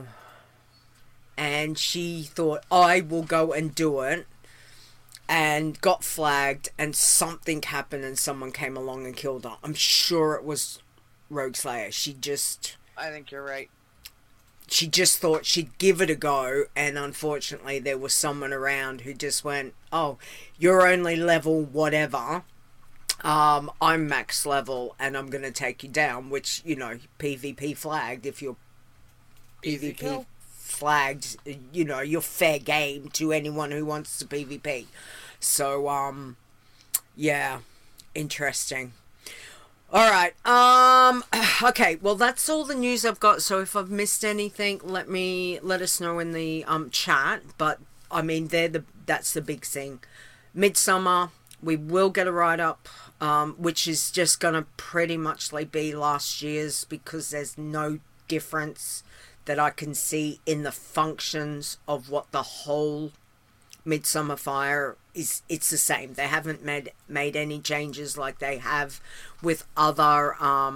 And she thought, I will go and do it, and got flagged, and something happened and someone came along and killed her. I'm sure it was Rogue Slayer.
I think you're right.
She just thought she'd give it a go, and unfortunately there was someone around who just went, oh, you're only level whatever. I'm max level and I'm going to take you down, which, you know, PvP flagged. If you're PvP flagged, you know, you're fair game to anyone who wants to PvP. So, yeah, interesting. All right. Okay. Well, that's all the news I've got. So if I've missed anything, let us know in the chat. But I mean, that's the big thing. Midsummer, we will get a write up, which is just gonna pretty much be last year's, because there's no difference that I can see in the functions of what the whole Midsummer Fire is. It's the same. They haven't made any changes like they have with other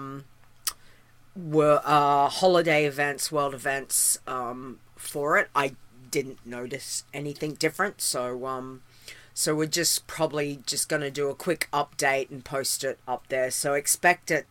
holiday events, world events for it. I didn't notice anything different, so we're just probably just going to do a quick update and post it up there. So expect it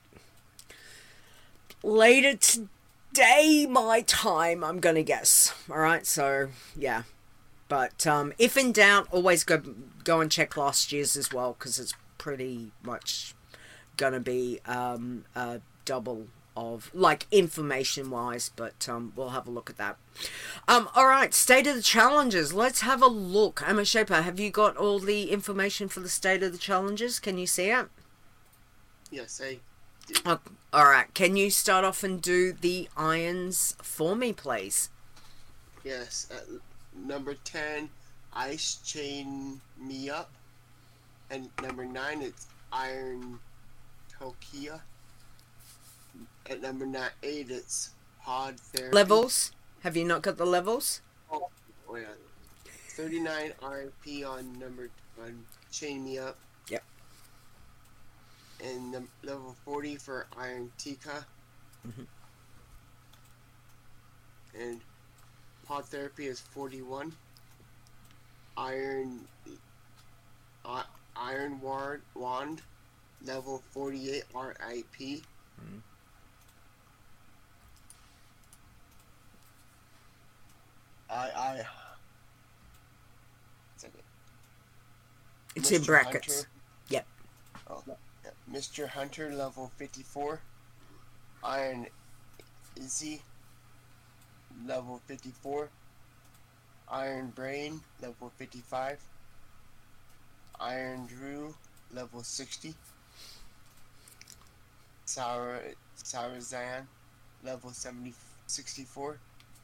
later today, my time, I'm going to guess. All right, so yeah. But if in doubt, always go and check last year's as well, because it's pretty much going to be a double of, information-wise, but we'll have a look at that. All right, State of the Challenges. Let's have a look. Emma Shaper, have you got all the information for the State of the Challenges? Can you see it?
Yes, I do.
All right, can you start off and do the irons for me, please?
Yes, number 10, Ice Chain Me Up. And number 9, it's Iron Tokia. At number 8, it's Pod Therapy.
Levels? Have you not got the levels?
Oh yeah. 39 RP on Chain Me Up.
Yep.
And level 40 for Iron Tika.
Mm-hmm.
And Pod Therapy is 41. Iron Wand, level 48 RIP.
Mm-hmm. It's
Mr.
in brackets.
Hunter.
Yep.
Oh, yeah. Mr. Hunter, level 54. Iron Izzy, level 54. Iron Brain, level 55. Iron Drew, level 60. Saurazan, level 64.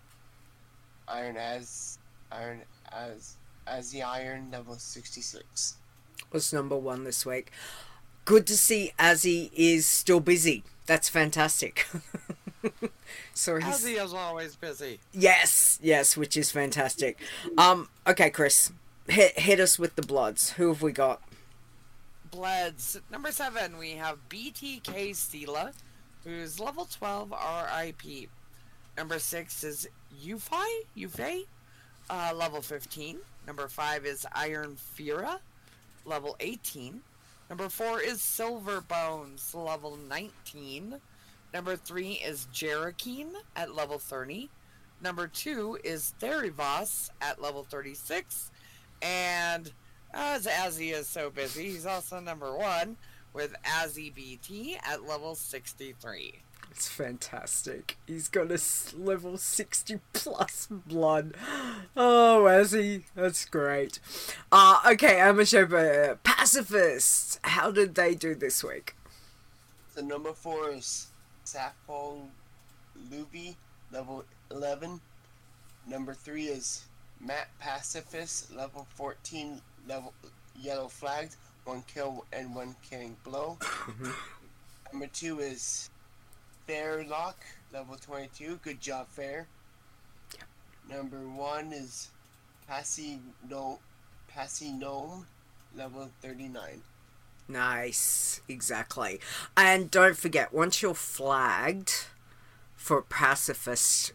Azzy Iron, level 66.
Was number 1 this week. Good to see Azzy is still busy. That's fantastic. So
Azzy is always busy.
Yes, which is fantastic. Okay, Chris, hit us with the Bloods. Who have we got?
Bloods. Number 7, we have BTK Stila, who's level 12 RIP. Number 6 is Yufei, level 15. Number 5 is Iron Fira, level 18. Number 4 is Silver Bones, level 19. Number 3 is Jerakeen at level 30. Number 2 is Therivos at level 36. And as Azzy is so busy, he's also number 1 with Azzy BT at level 63.
It's fantastic. He's got a level 60 plus blood. Oh, Azzy, that's great. Okay, Amashoba, Pacifists. How did they do this week?
The number 4 is Sappho Luby, level 11. Number 3 is Matt Pacifist, level 14, level yellow flagged, 1 kill and 1 killing blow. Number 2 is Fairlock, level 22. Good job, Fair. Yeah. Number 1 is Passy Gnome, level 39.
Nice, exactly. And don't forget, once you're flagged for pacifist,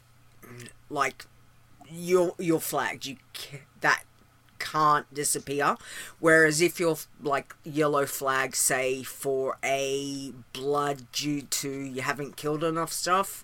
you're flagged. That can't disappear. Whereas if you're yellow flag, say for a blood due to you haven't killed enough stuff,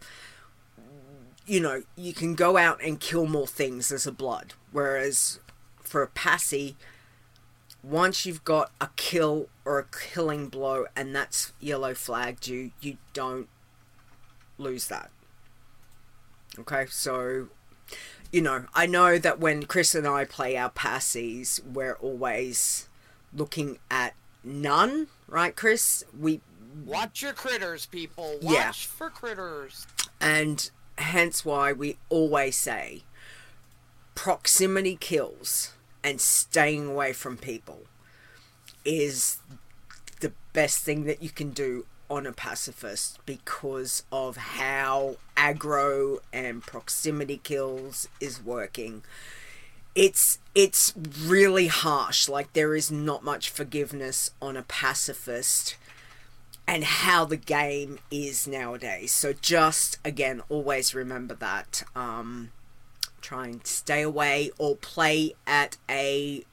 you can go out and kill more things as a blood. Whereas for a passy, once you've got a kill or a killing blow and that's yellow flagged, you don't lose that. Okay, so I know that when Chris and I play our passies, we're always looking at none, right, Chris? We
Watch your critters, people. Watch for critters.
And hence why we always say proximity kills and staying away from people is the best thing that you can do on a pacifist, because of how aggro and proximity kills is working. It's really harsh. Like, there is not much forgiveness on a pacifist and how the game is nowadays. So just, again, always remember that. Try and stay away or play at a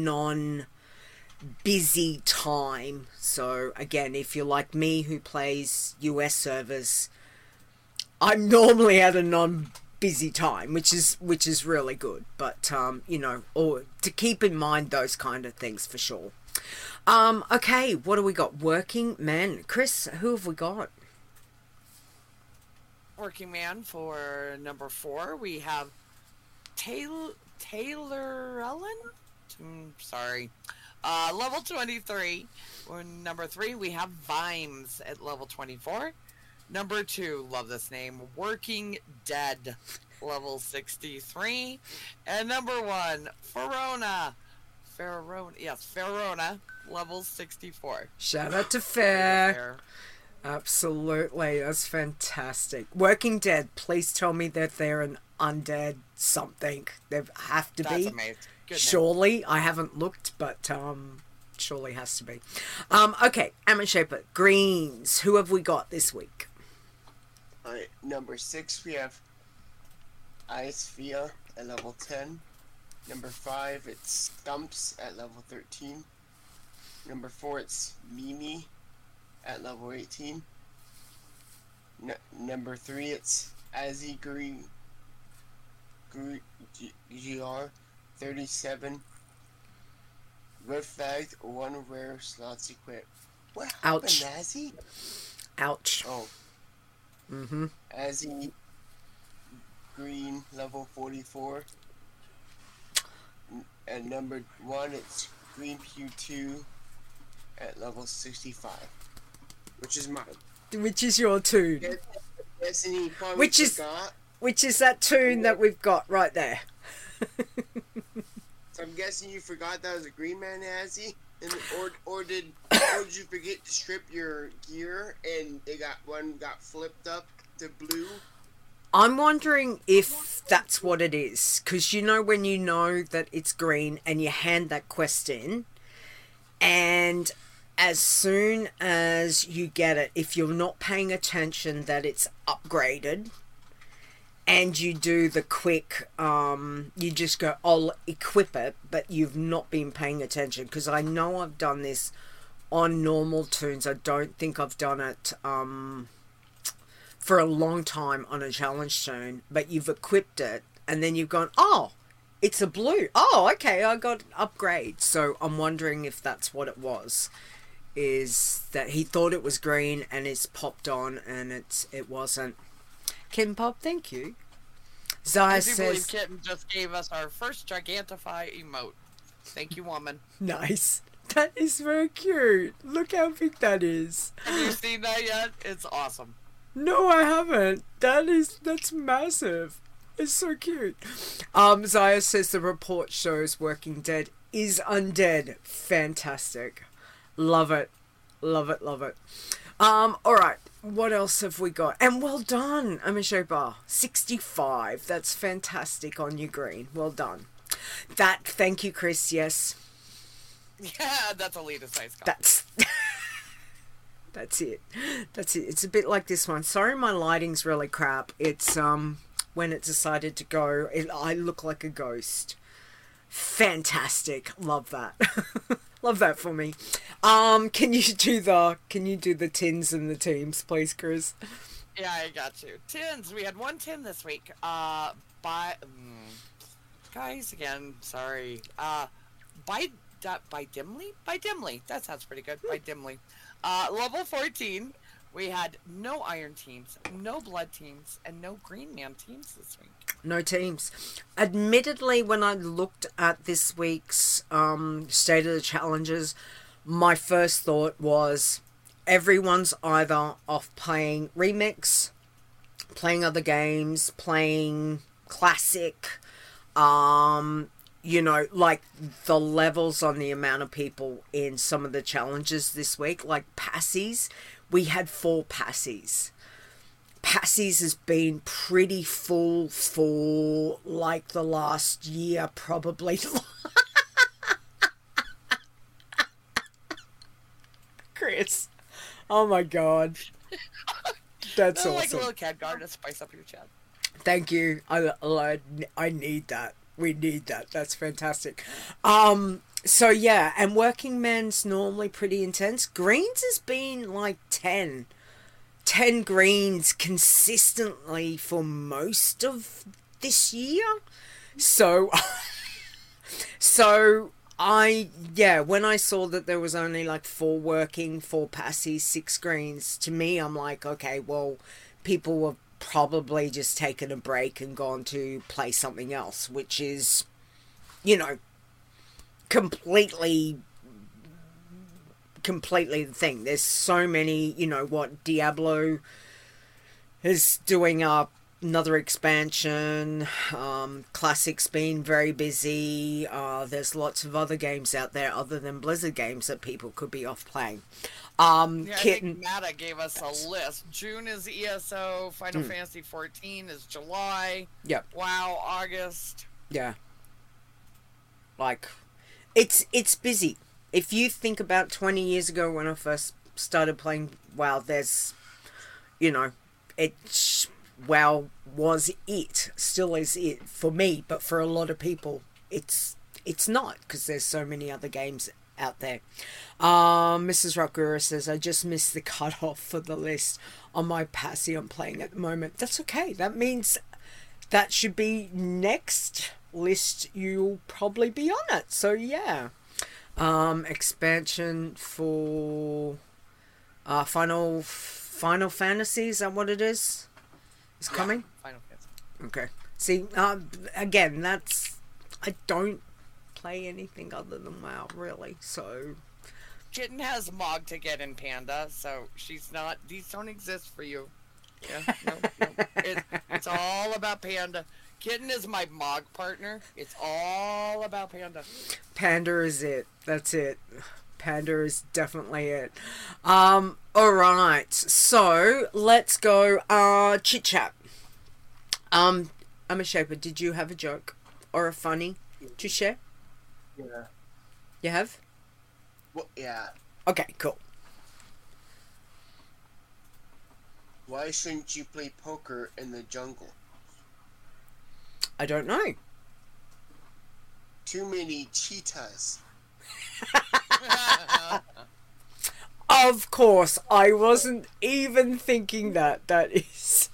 non-busy time. So again, if you're like me who plays US servers, I'm normally at a non-busy time, which is really good. But you know, or to keep in mind those kind of things for sure. Okay, what do we got? Working man. Chris, who have we got?
Working man for number 4, we have Taylor Ellen? Sorry. Level 23. Number 3, we have Vimes at level 24. Number 2, love this name, Working Dead, level 63. And number 1, Farona, level 64.
Shout out to Fair. Absolutely, that's fantastic. Working Dead, please tell me that they're an undead something. They have to
That's
be.
Amazing. Good
Surely, name. I haven't looked, but surely has to be. Okay, Ammon Shaper, greens. Who have we got this week?
Alright, number 6 we have Icevia at level 10. Number 5 it's Stumps at level 13. Number 4 it's Mimi at level 18. Number 3 it's Azzy GR 37. Red flagged, 1 rare slots equipped. What happened,
Ouch.
Azzy?
Ouch.
Oh.
Mm-hmm.
Azzy Green level 44. And number 1 it's Green Pew 2 at level 65. Which is mine.
Which is your tune.
Destiny probably
Which is that tune that we've got right there.
So I'm guessing you forgot that was a green man, Azzy? Or did you forget to strip your gear and it got flipped up to blue?
I'm wondering if that's what it is. Because you know when you know that it's green and you hand that quest in, and as soon as you get it, if you're not paying attention that it's upgraded, and you do the quick, you just go, I'll equip it, but you've not been paying attention. Because I know I've done this on normal tunes. I don't think I've done it for a long time on a challenge tune. But you've equipped it, and then you've gone, oh, it's a blue. Oh, okay, I got an upgrade. So I'm wondering if that's what it was. Is that he thought it was green, and it's popped on, and it wasn't. Kitten Pop, thank you. Zaya says... I believe
Kitten just gave us our first Gigantify emote. Thank you, woman.
Nice. That is very cute. Look how big that is.
Have you seen that yet? It's awesome.
No, I haven't. That's massive. It's so cute. Zaya says the report shows Working Dead is undead. Fantastic. Love it. Love it, love it. Alright. What else have we got? And well done, Amishoba. 65. That's fantastic on your green. Well done. Thank you, Chris. Yes.
Yeah, that's a leader size call.
That's it. That's it. It's a bit like this one. Sorry, my lighting's really crap. It's when it decided to go, I look like a ghost. Fantastic. Love that. Love that for me. Can you do the tins and the teams, please, Chris?
Yeah, I got you. Tins. We had 1 tin this week. Guys, again, sorry. By Dimly. That sounds pretty good. By Dimly. Level 14. We had no iron teams, no blood teams, and no green man teams this week.
No teams. Admittedly, when I looked at this week's State of the Challenges, my first thought was, everyone's either off playing Remix, playing other games, playing Classic. You know, like the levels on the amount of people in some of the challenges this week, like Passies. We had 4 Passies. Passies has been pretty full for like the last year, probably. Chris. Oh my God. That's awesome.
Like a little cat guard to spice up your chat.
Thank you. I need that. We need that. That's fantastic. So yeah, and Working Man's normally pretty intense. Greens has been like 10 greens consistently for most of this year. So when I saw that there was only like 4 working, 4 passies, 6 greens, to me I'm like, okay, well, people were probably just taken a break and gone to play something else, which is, you know, completely the thing. There's so many, you know, what Diablo is doing another expansion. Classic's been very busy. There's lots of other games out there other than Blizzard games that people could be off playing.
I think Mata gave us a list. June is ESO. Final Fantasy 14 is July.
Yep.
WoW, August.
Yeah. Like, it's busy. If you think about 20 years ago when I first started playing WoW, there's, you know, WoW was it, still is it for me, but for a lot of people, it's not, because there's so many other games out there. Mrs. Rockura says, I just missed the cutoff for the list on my Passy I'm playing at the moment. That's okay. That means that should be next list. You'll probably be on it. So yeah. Expansion for Final Fantasy, is that what it is? It's coming?
Final Fantasy.
Okay. See, again, I don't play anything other than WoW, really, so...
Kitten has Mog to get in Panda, so she's not... These don't exist for you. Yeah, no. It's all about Panda. Kitten is my Mog partner. It's all about Panda.
Panda is it. That's it. Panda is definitely it. Alright. So, let's go, chit-chat. I'm a Shaper. Did you have a joke or a funny to share?
Yeah.
You have?
Well, yeah.
Okay, cool.
Why shouldn't you play poker in the jungle?
I don't know.
Too many cheetahs.
Of course, I wasn't even thinking that. That is...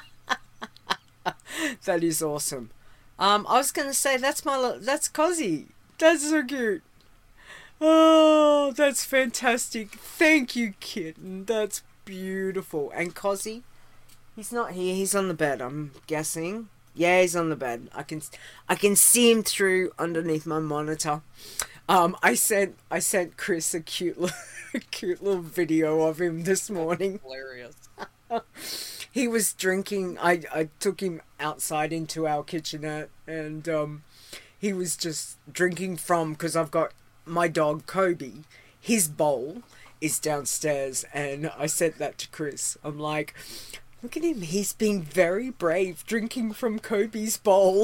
that is awesome. I was going to say, that's Cozzy. That's so cute. Oh, that's fantastic. Thank you, kitten. That's beautiful. And Cozzy, he's not here. He's on the bed, I'm guessing. Yeah, he's on the bed. I can see him through underneath my monitor. I sent Chris a cute little video of him this morning.
Hilarious.
He was drinking. I took him outside into our kitchenette, and he was just drinking from, because I've got my dog Kobe. His bowl is downstairs, and I sent that to Chris. I'm like, look at him. He's being very brave, drinking from Kobe's bowl.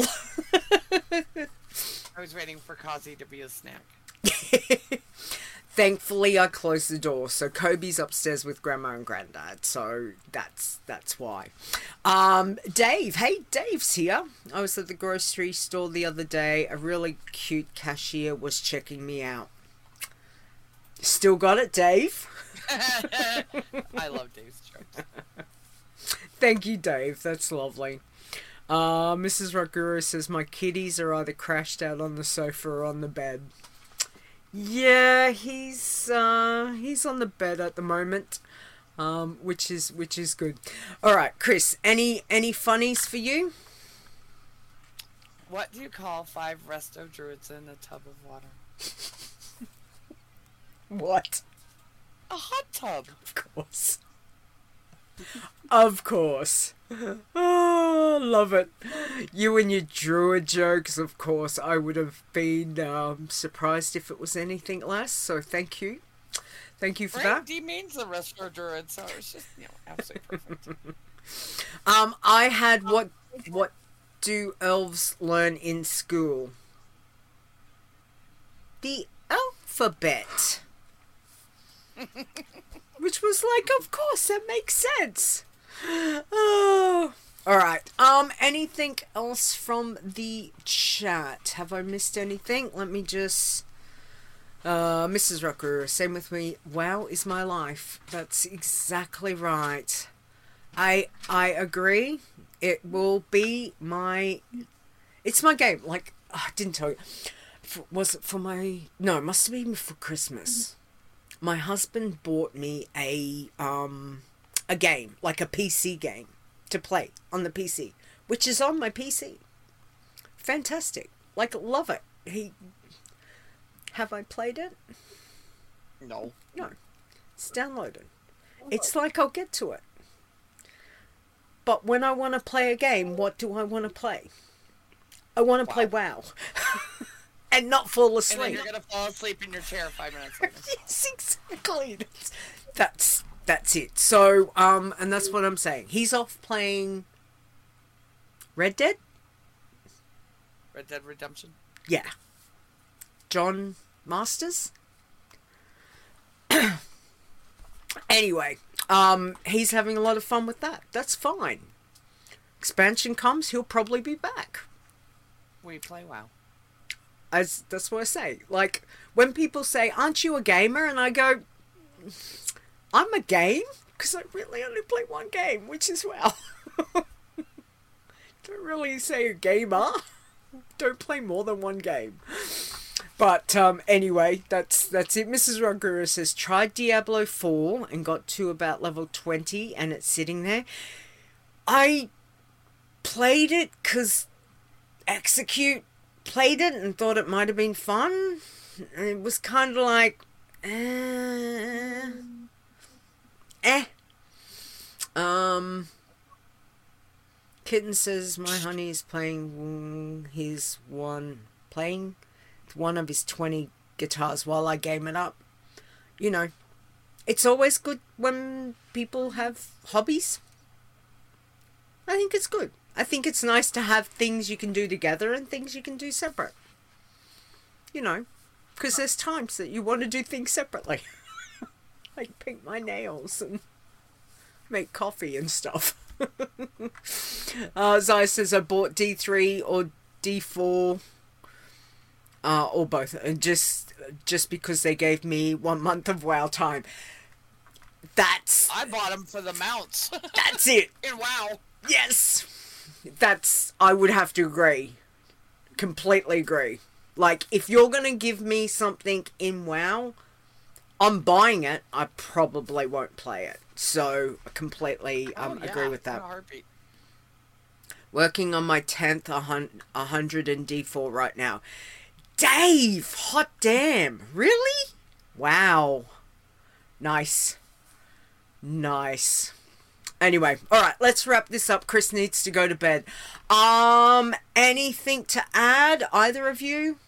I was waiting for Kazi to be a snack.
Thankfully, I closed the door, so Kobe's upstairs with Grandma and Granddad, so that's why. Dave. Hey, Dave's here. I was at the grocery store the other day. A really cute cashier was checking me out. Still got it, Dave?
I love Dave's jokes.
Thank you, Dave. That's lovely. Mrs. Ragura says, my kitties are either crashed out on the sofa or on the bed. Yeah, he's on the bed at the moment, which is good. All right, Chris, any funnies for you?
What do you call 5 resto druids in a tub of water?
What?
A hot tub.
Of course. Of course. Oh, love it. You and your druid jokes, of course. I would have been surprised if it was anything less, so thank you. Thank you for that.
D means the rest are druid, so it's just, absolutely perfect.
I had what do elves learn in school? The alphabet. Which was like, of course, that makes sense. Oh. Alright, anything else from the chat? Have I missed anything? Let me just... Mrs. Rucker, same with me. WoW is my life. That's exactly right. I agree. It will be my... It's my game. Like, I didn't tell you. Was it for my... No, it must have been for Christmas. My husband bought me a game, like a PC game, to play on the PC, which is on my PC. Fantastic. Like, love it. Have I played it?
No.
No. It's downloaded. It's like I'll get to it. But when I want to play a game, what do I want to play? I want to play WoW. And not fall asleep.
And then you're going to fall asleep in your chair 5 minutes later.
Yes, exactly. That's it. So, and that's what I'm saying. He's off playing Red Dead?
Red Dead Redemption?
Yeah. John Masters? Anyway, he's having a lot of fun with that. That's fine. Expansion comes, he'll probably be back.
We play WoW.
That's what I say. Like, when people say, aren't you a gamer? And I go, I'm a game? Because I really only play one game, which is WoW. Don't really say a gamer. Don't play more than one game. But anyway, that's it. Mrs. Rogura says, tried Diablo 4 and got to about level 20 and it's sitting there. I played it because Execute played it and thought it might have been fun. And it was kind of like, Kitten says, my honey is playing one of his 20 guitars while I game it up. You know, it's always good when people have hobbies. I think it's good. I think it's nice to have things you can do together and things you can do separate. You know, because there's times that you want to do things separately. Like paint my nails and make coffee and stuff. Zai says I bought D3 or D4 or both, and just because they gave me 1 month of WoW time.
I bought them for the mounts.
That's it.
In WoW.
Yes. I would have to agree. Completely agree. Like, if you're going to give me something in WoW, I'm buying it. I probably won't play it. So, I completely agree with that. Working on my 10th 100 in D4 right now. Dave! Hot damn! Really? Wow. Nice. Anyway, alright, let's wrap this up. Chris needs to go to bed. Anything to add, either of you?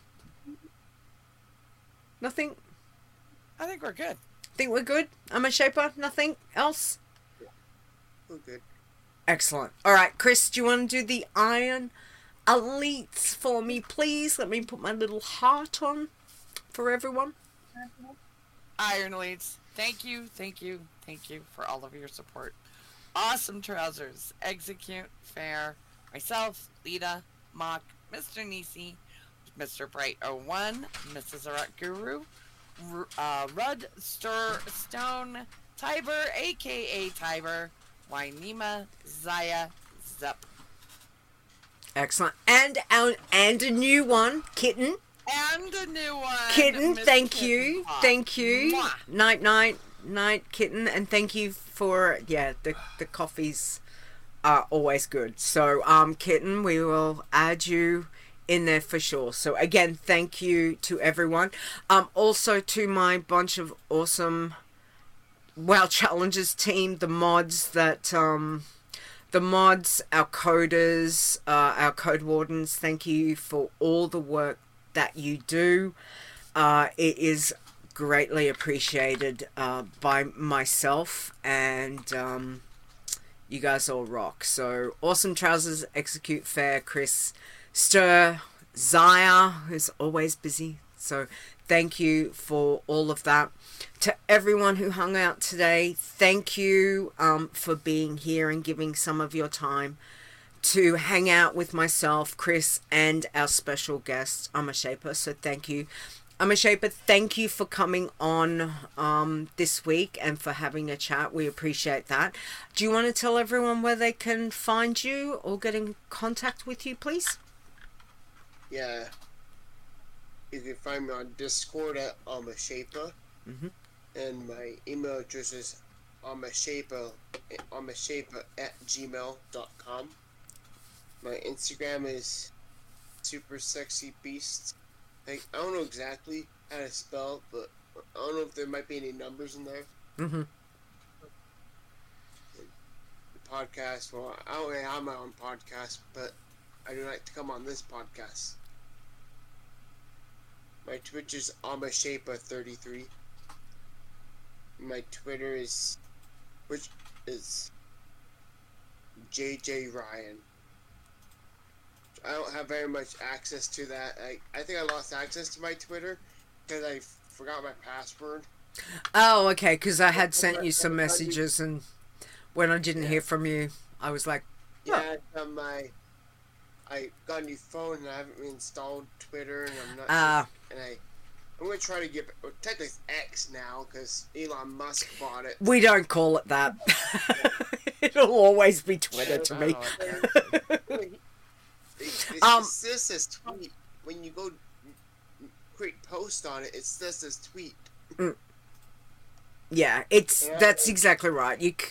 Nothing?
I think we're good.
Think we're good? I'm a shaper? Nothing else?
We're good.
Excellent. Alright, Chris, do you want to do the Iron Elites for me, please? Let me put my little heart on for everyone.
Iron Elites, thank you for all of your support. Awesome Trousers, Execute, Fair, myself, Lita, Mock, Mr. Nisi, Mr. Bright 01, Mrs. Arat Guru, Rudd Stone, Tiber, aka Tiber, Wynema, Zaya, Zup.
Excellent. And a new one, Kitten.
And a new one.
Kitten, thank
Kitten.
you. Thank you.
Mwah.
Night, Kitten. And thank you for, the coffees are always good. So, Kitten, we will add you in there for sure. So, again, thank you to everyone. Also to my bunch of awesome WoW Challenges team, the mods, our coders, our code wardens, thank you for all the work that you do. It is greatly appreciated by myself, and you guys all rock. So, Awesome Trousers, Execute Fair, Chris, Stir, Zaya, who's always busy. So, thank you for all of that. To everyone who hung out today, thank you for being here and giving some of your time to hang out with myself, Chris, and our special guest, Amma Shaper. So thank you. Amma Shaper, thank you for coming on this week and for having a chat. We appreciate that. Do you want to tell everyone where they can find you or get in contact with you, please?
Yeah. You can find me on Discord at Amma Shaper. Mm-hmm. And my email address is ammashaper@gmail.com. My Instagram is supersexybeast. I don't know exactly how to spell, but I don't know if there might be any numbers in there. Mm-hmm. The podcast, well, I don't really have my own podcast, but I do like to come on this podcast. My Twitch is ammashaper33. My Twitter is JJ Ryan. I don't have very much access to that. I think I lost access to my Twitter because I forgot my password.
Oh, okay, because I had sent you some messages, and when I didn't hear from you, I was like, oh.
Yeah, I got a new phone and I haven't installed Twitter, and I'm not sure, and I'm going to try to get... Technically it's X now, because Elon Musk bought it.
We don't call it that. It'll always be Twitter to me.
It still says tweet. When you go create post on it, it still says tweet.
Yeah, that's exactly right. You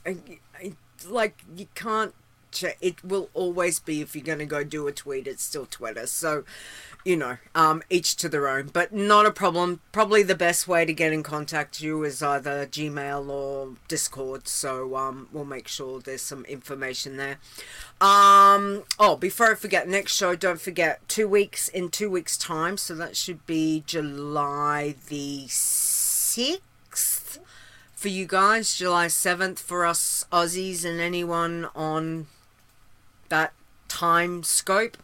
can't... It will always be, if you're going to go do a tweet, it's still Twitter. So, each to their own. But not a problem. Probably the best way to get in contact with you is either Gmail or Discord. So we'll make sure there's some information there. Before I forget, next show, don't forget, in 2 weeks' time. So that should be July the 6th for you guys. July 7th for us Aussies and anyone on that time scope.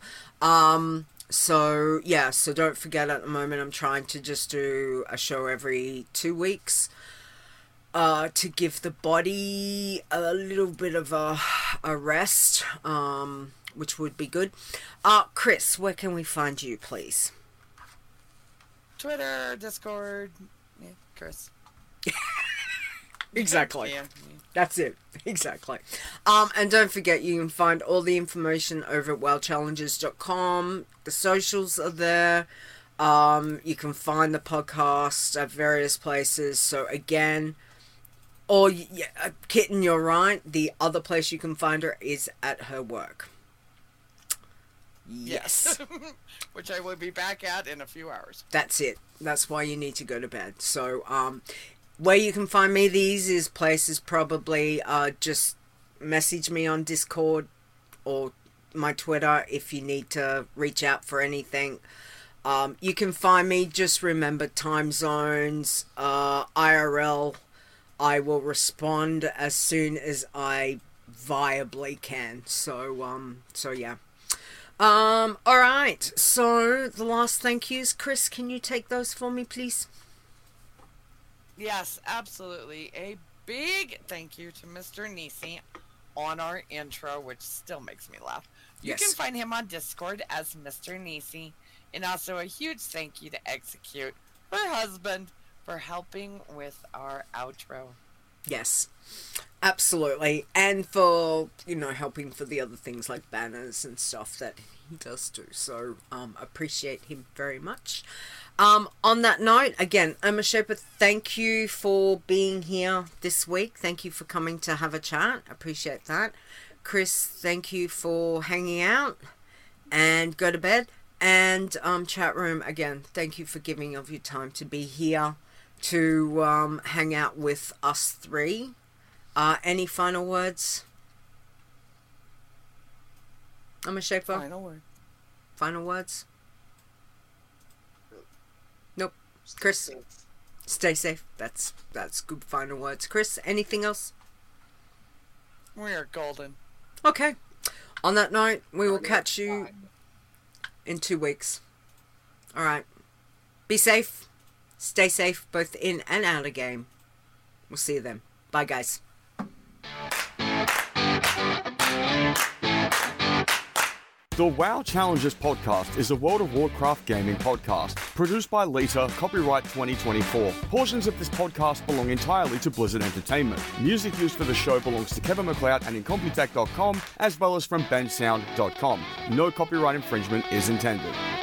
So don't forget, at the moment I'm trying to just do a show every 2 weeks to give the body a little bit of a rest, which would be good. Chris, where can we find you, please?
Twitter, Discord, Chris.
Exactly.
Yeah.
That's it. Exactly. And don't forget, you can find all the information over at wellchallenges.com. The socials are there. You can find the podcast at various places. So again, Kitten, you're right. The other place you can find her is at her work. Yes.
Which I will be back at in a few hours.
That's it. That's why you need to go to bed. So, where you can find me, these is places probably just message me on Discord or my Twitter if you need to reach out for anything. You can find me, just remember time zones, IRL. I will respond as soon as I viably can. So yeah. Alright, so the last thank yous. Chris, can you take those for me, please?
Yes, absolutely. A big thank you to Mr. Nisi on our intro, which still makes me laugh. You can find him on Discord as Mr. Nisi. And also a huge thank you to Execute, her husband, for helping with our outro.
Yes, absolutely. And for, helping for the other things like banners and stuff that he does do. So, appreciate him very much. On that note, again, Amma Shaper, thank you for being here this week. Thank you for coming to have a chat. Appreciate that. Chris, thank you for hanging out and go to bed. And chat room, again, thank you for giving of your time to be here to hang out with us three. Any final words? I'm a Schaefer. Final words? Nope. Chris? Stay safe. That's good final words. Chris, anything else?
We are golden.
Okay. On that note, we will catch you in 2 weeks. Alright. Be safe. Stay safe, both in and out of game. We'll see you then. Bye, guys.
The WoW Challengers podcast is a World of Warcraft gaming podcast, produced by Lita, copyright 2024. Portions of this podcast belong entirely to Blizzard Entertainment. Music used for the show belongs to Kevin MacLeod and Incompetech.com, as well as from bensound.com. No copyright infringement is intended.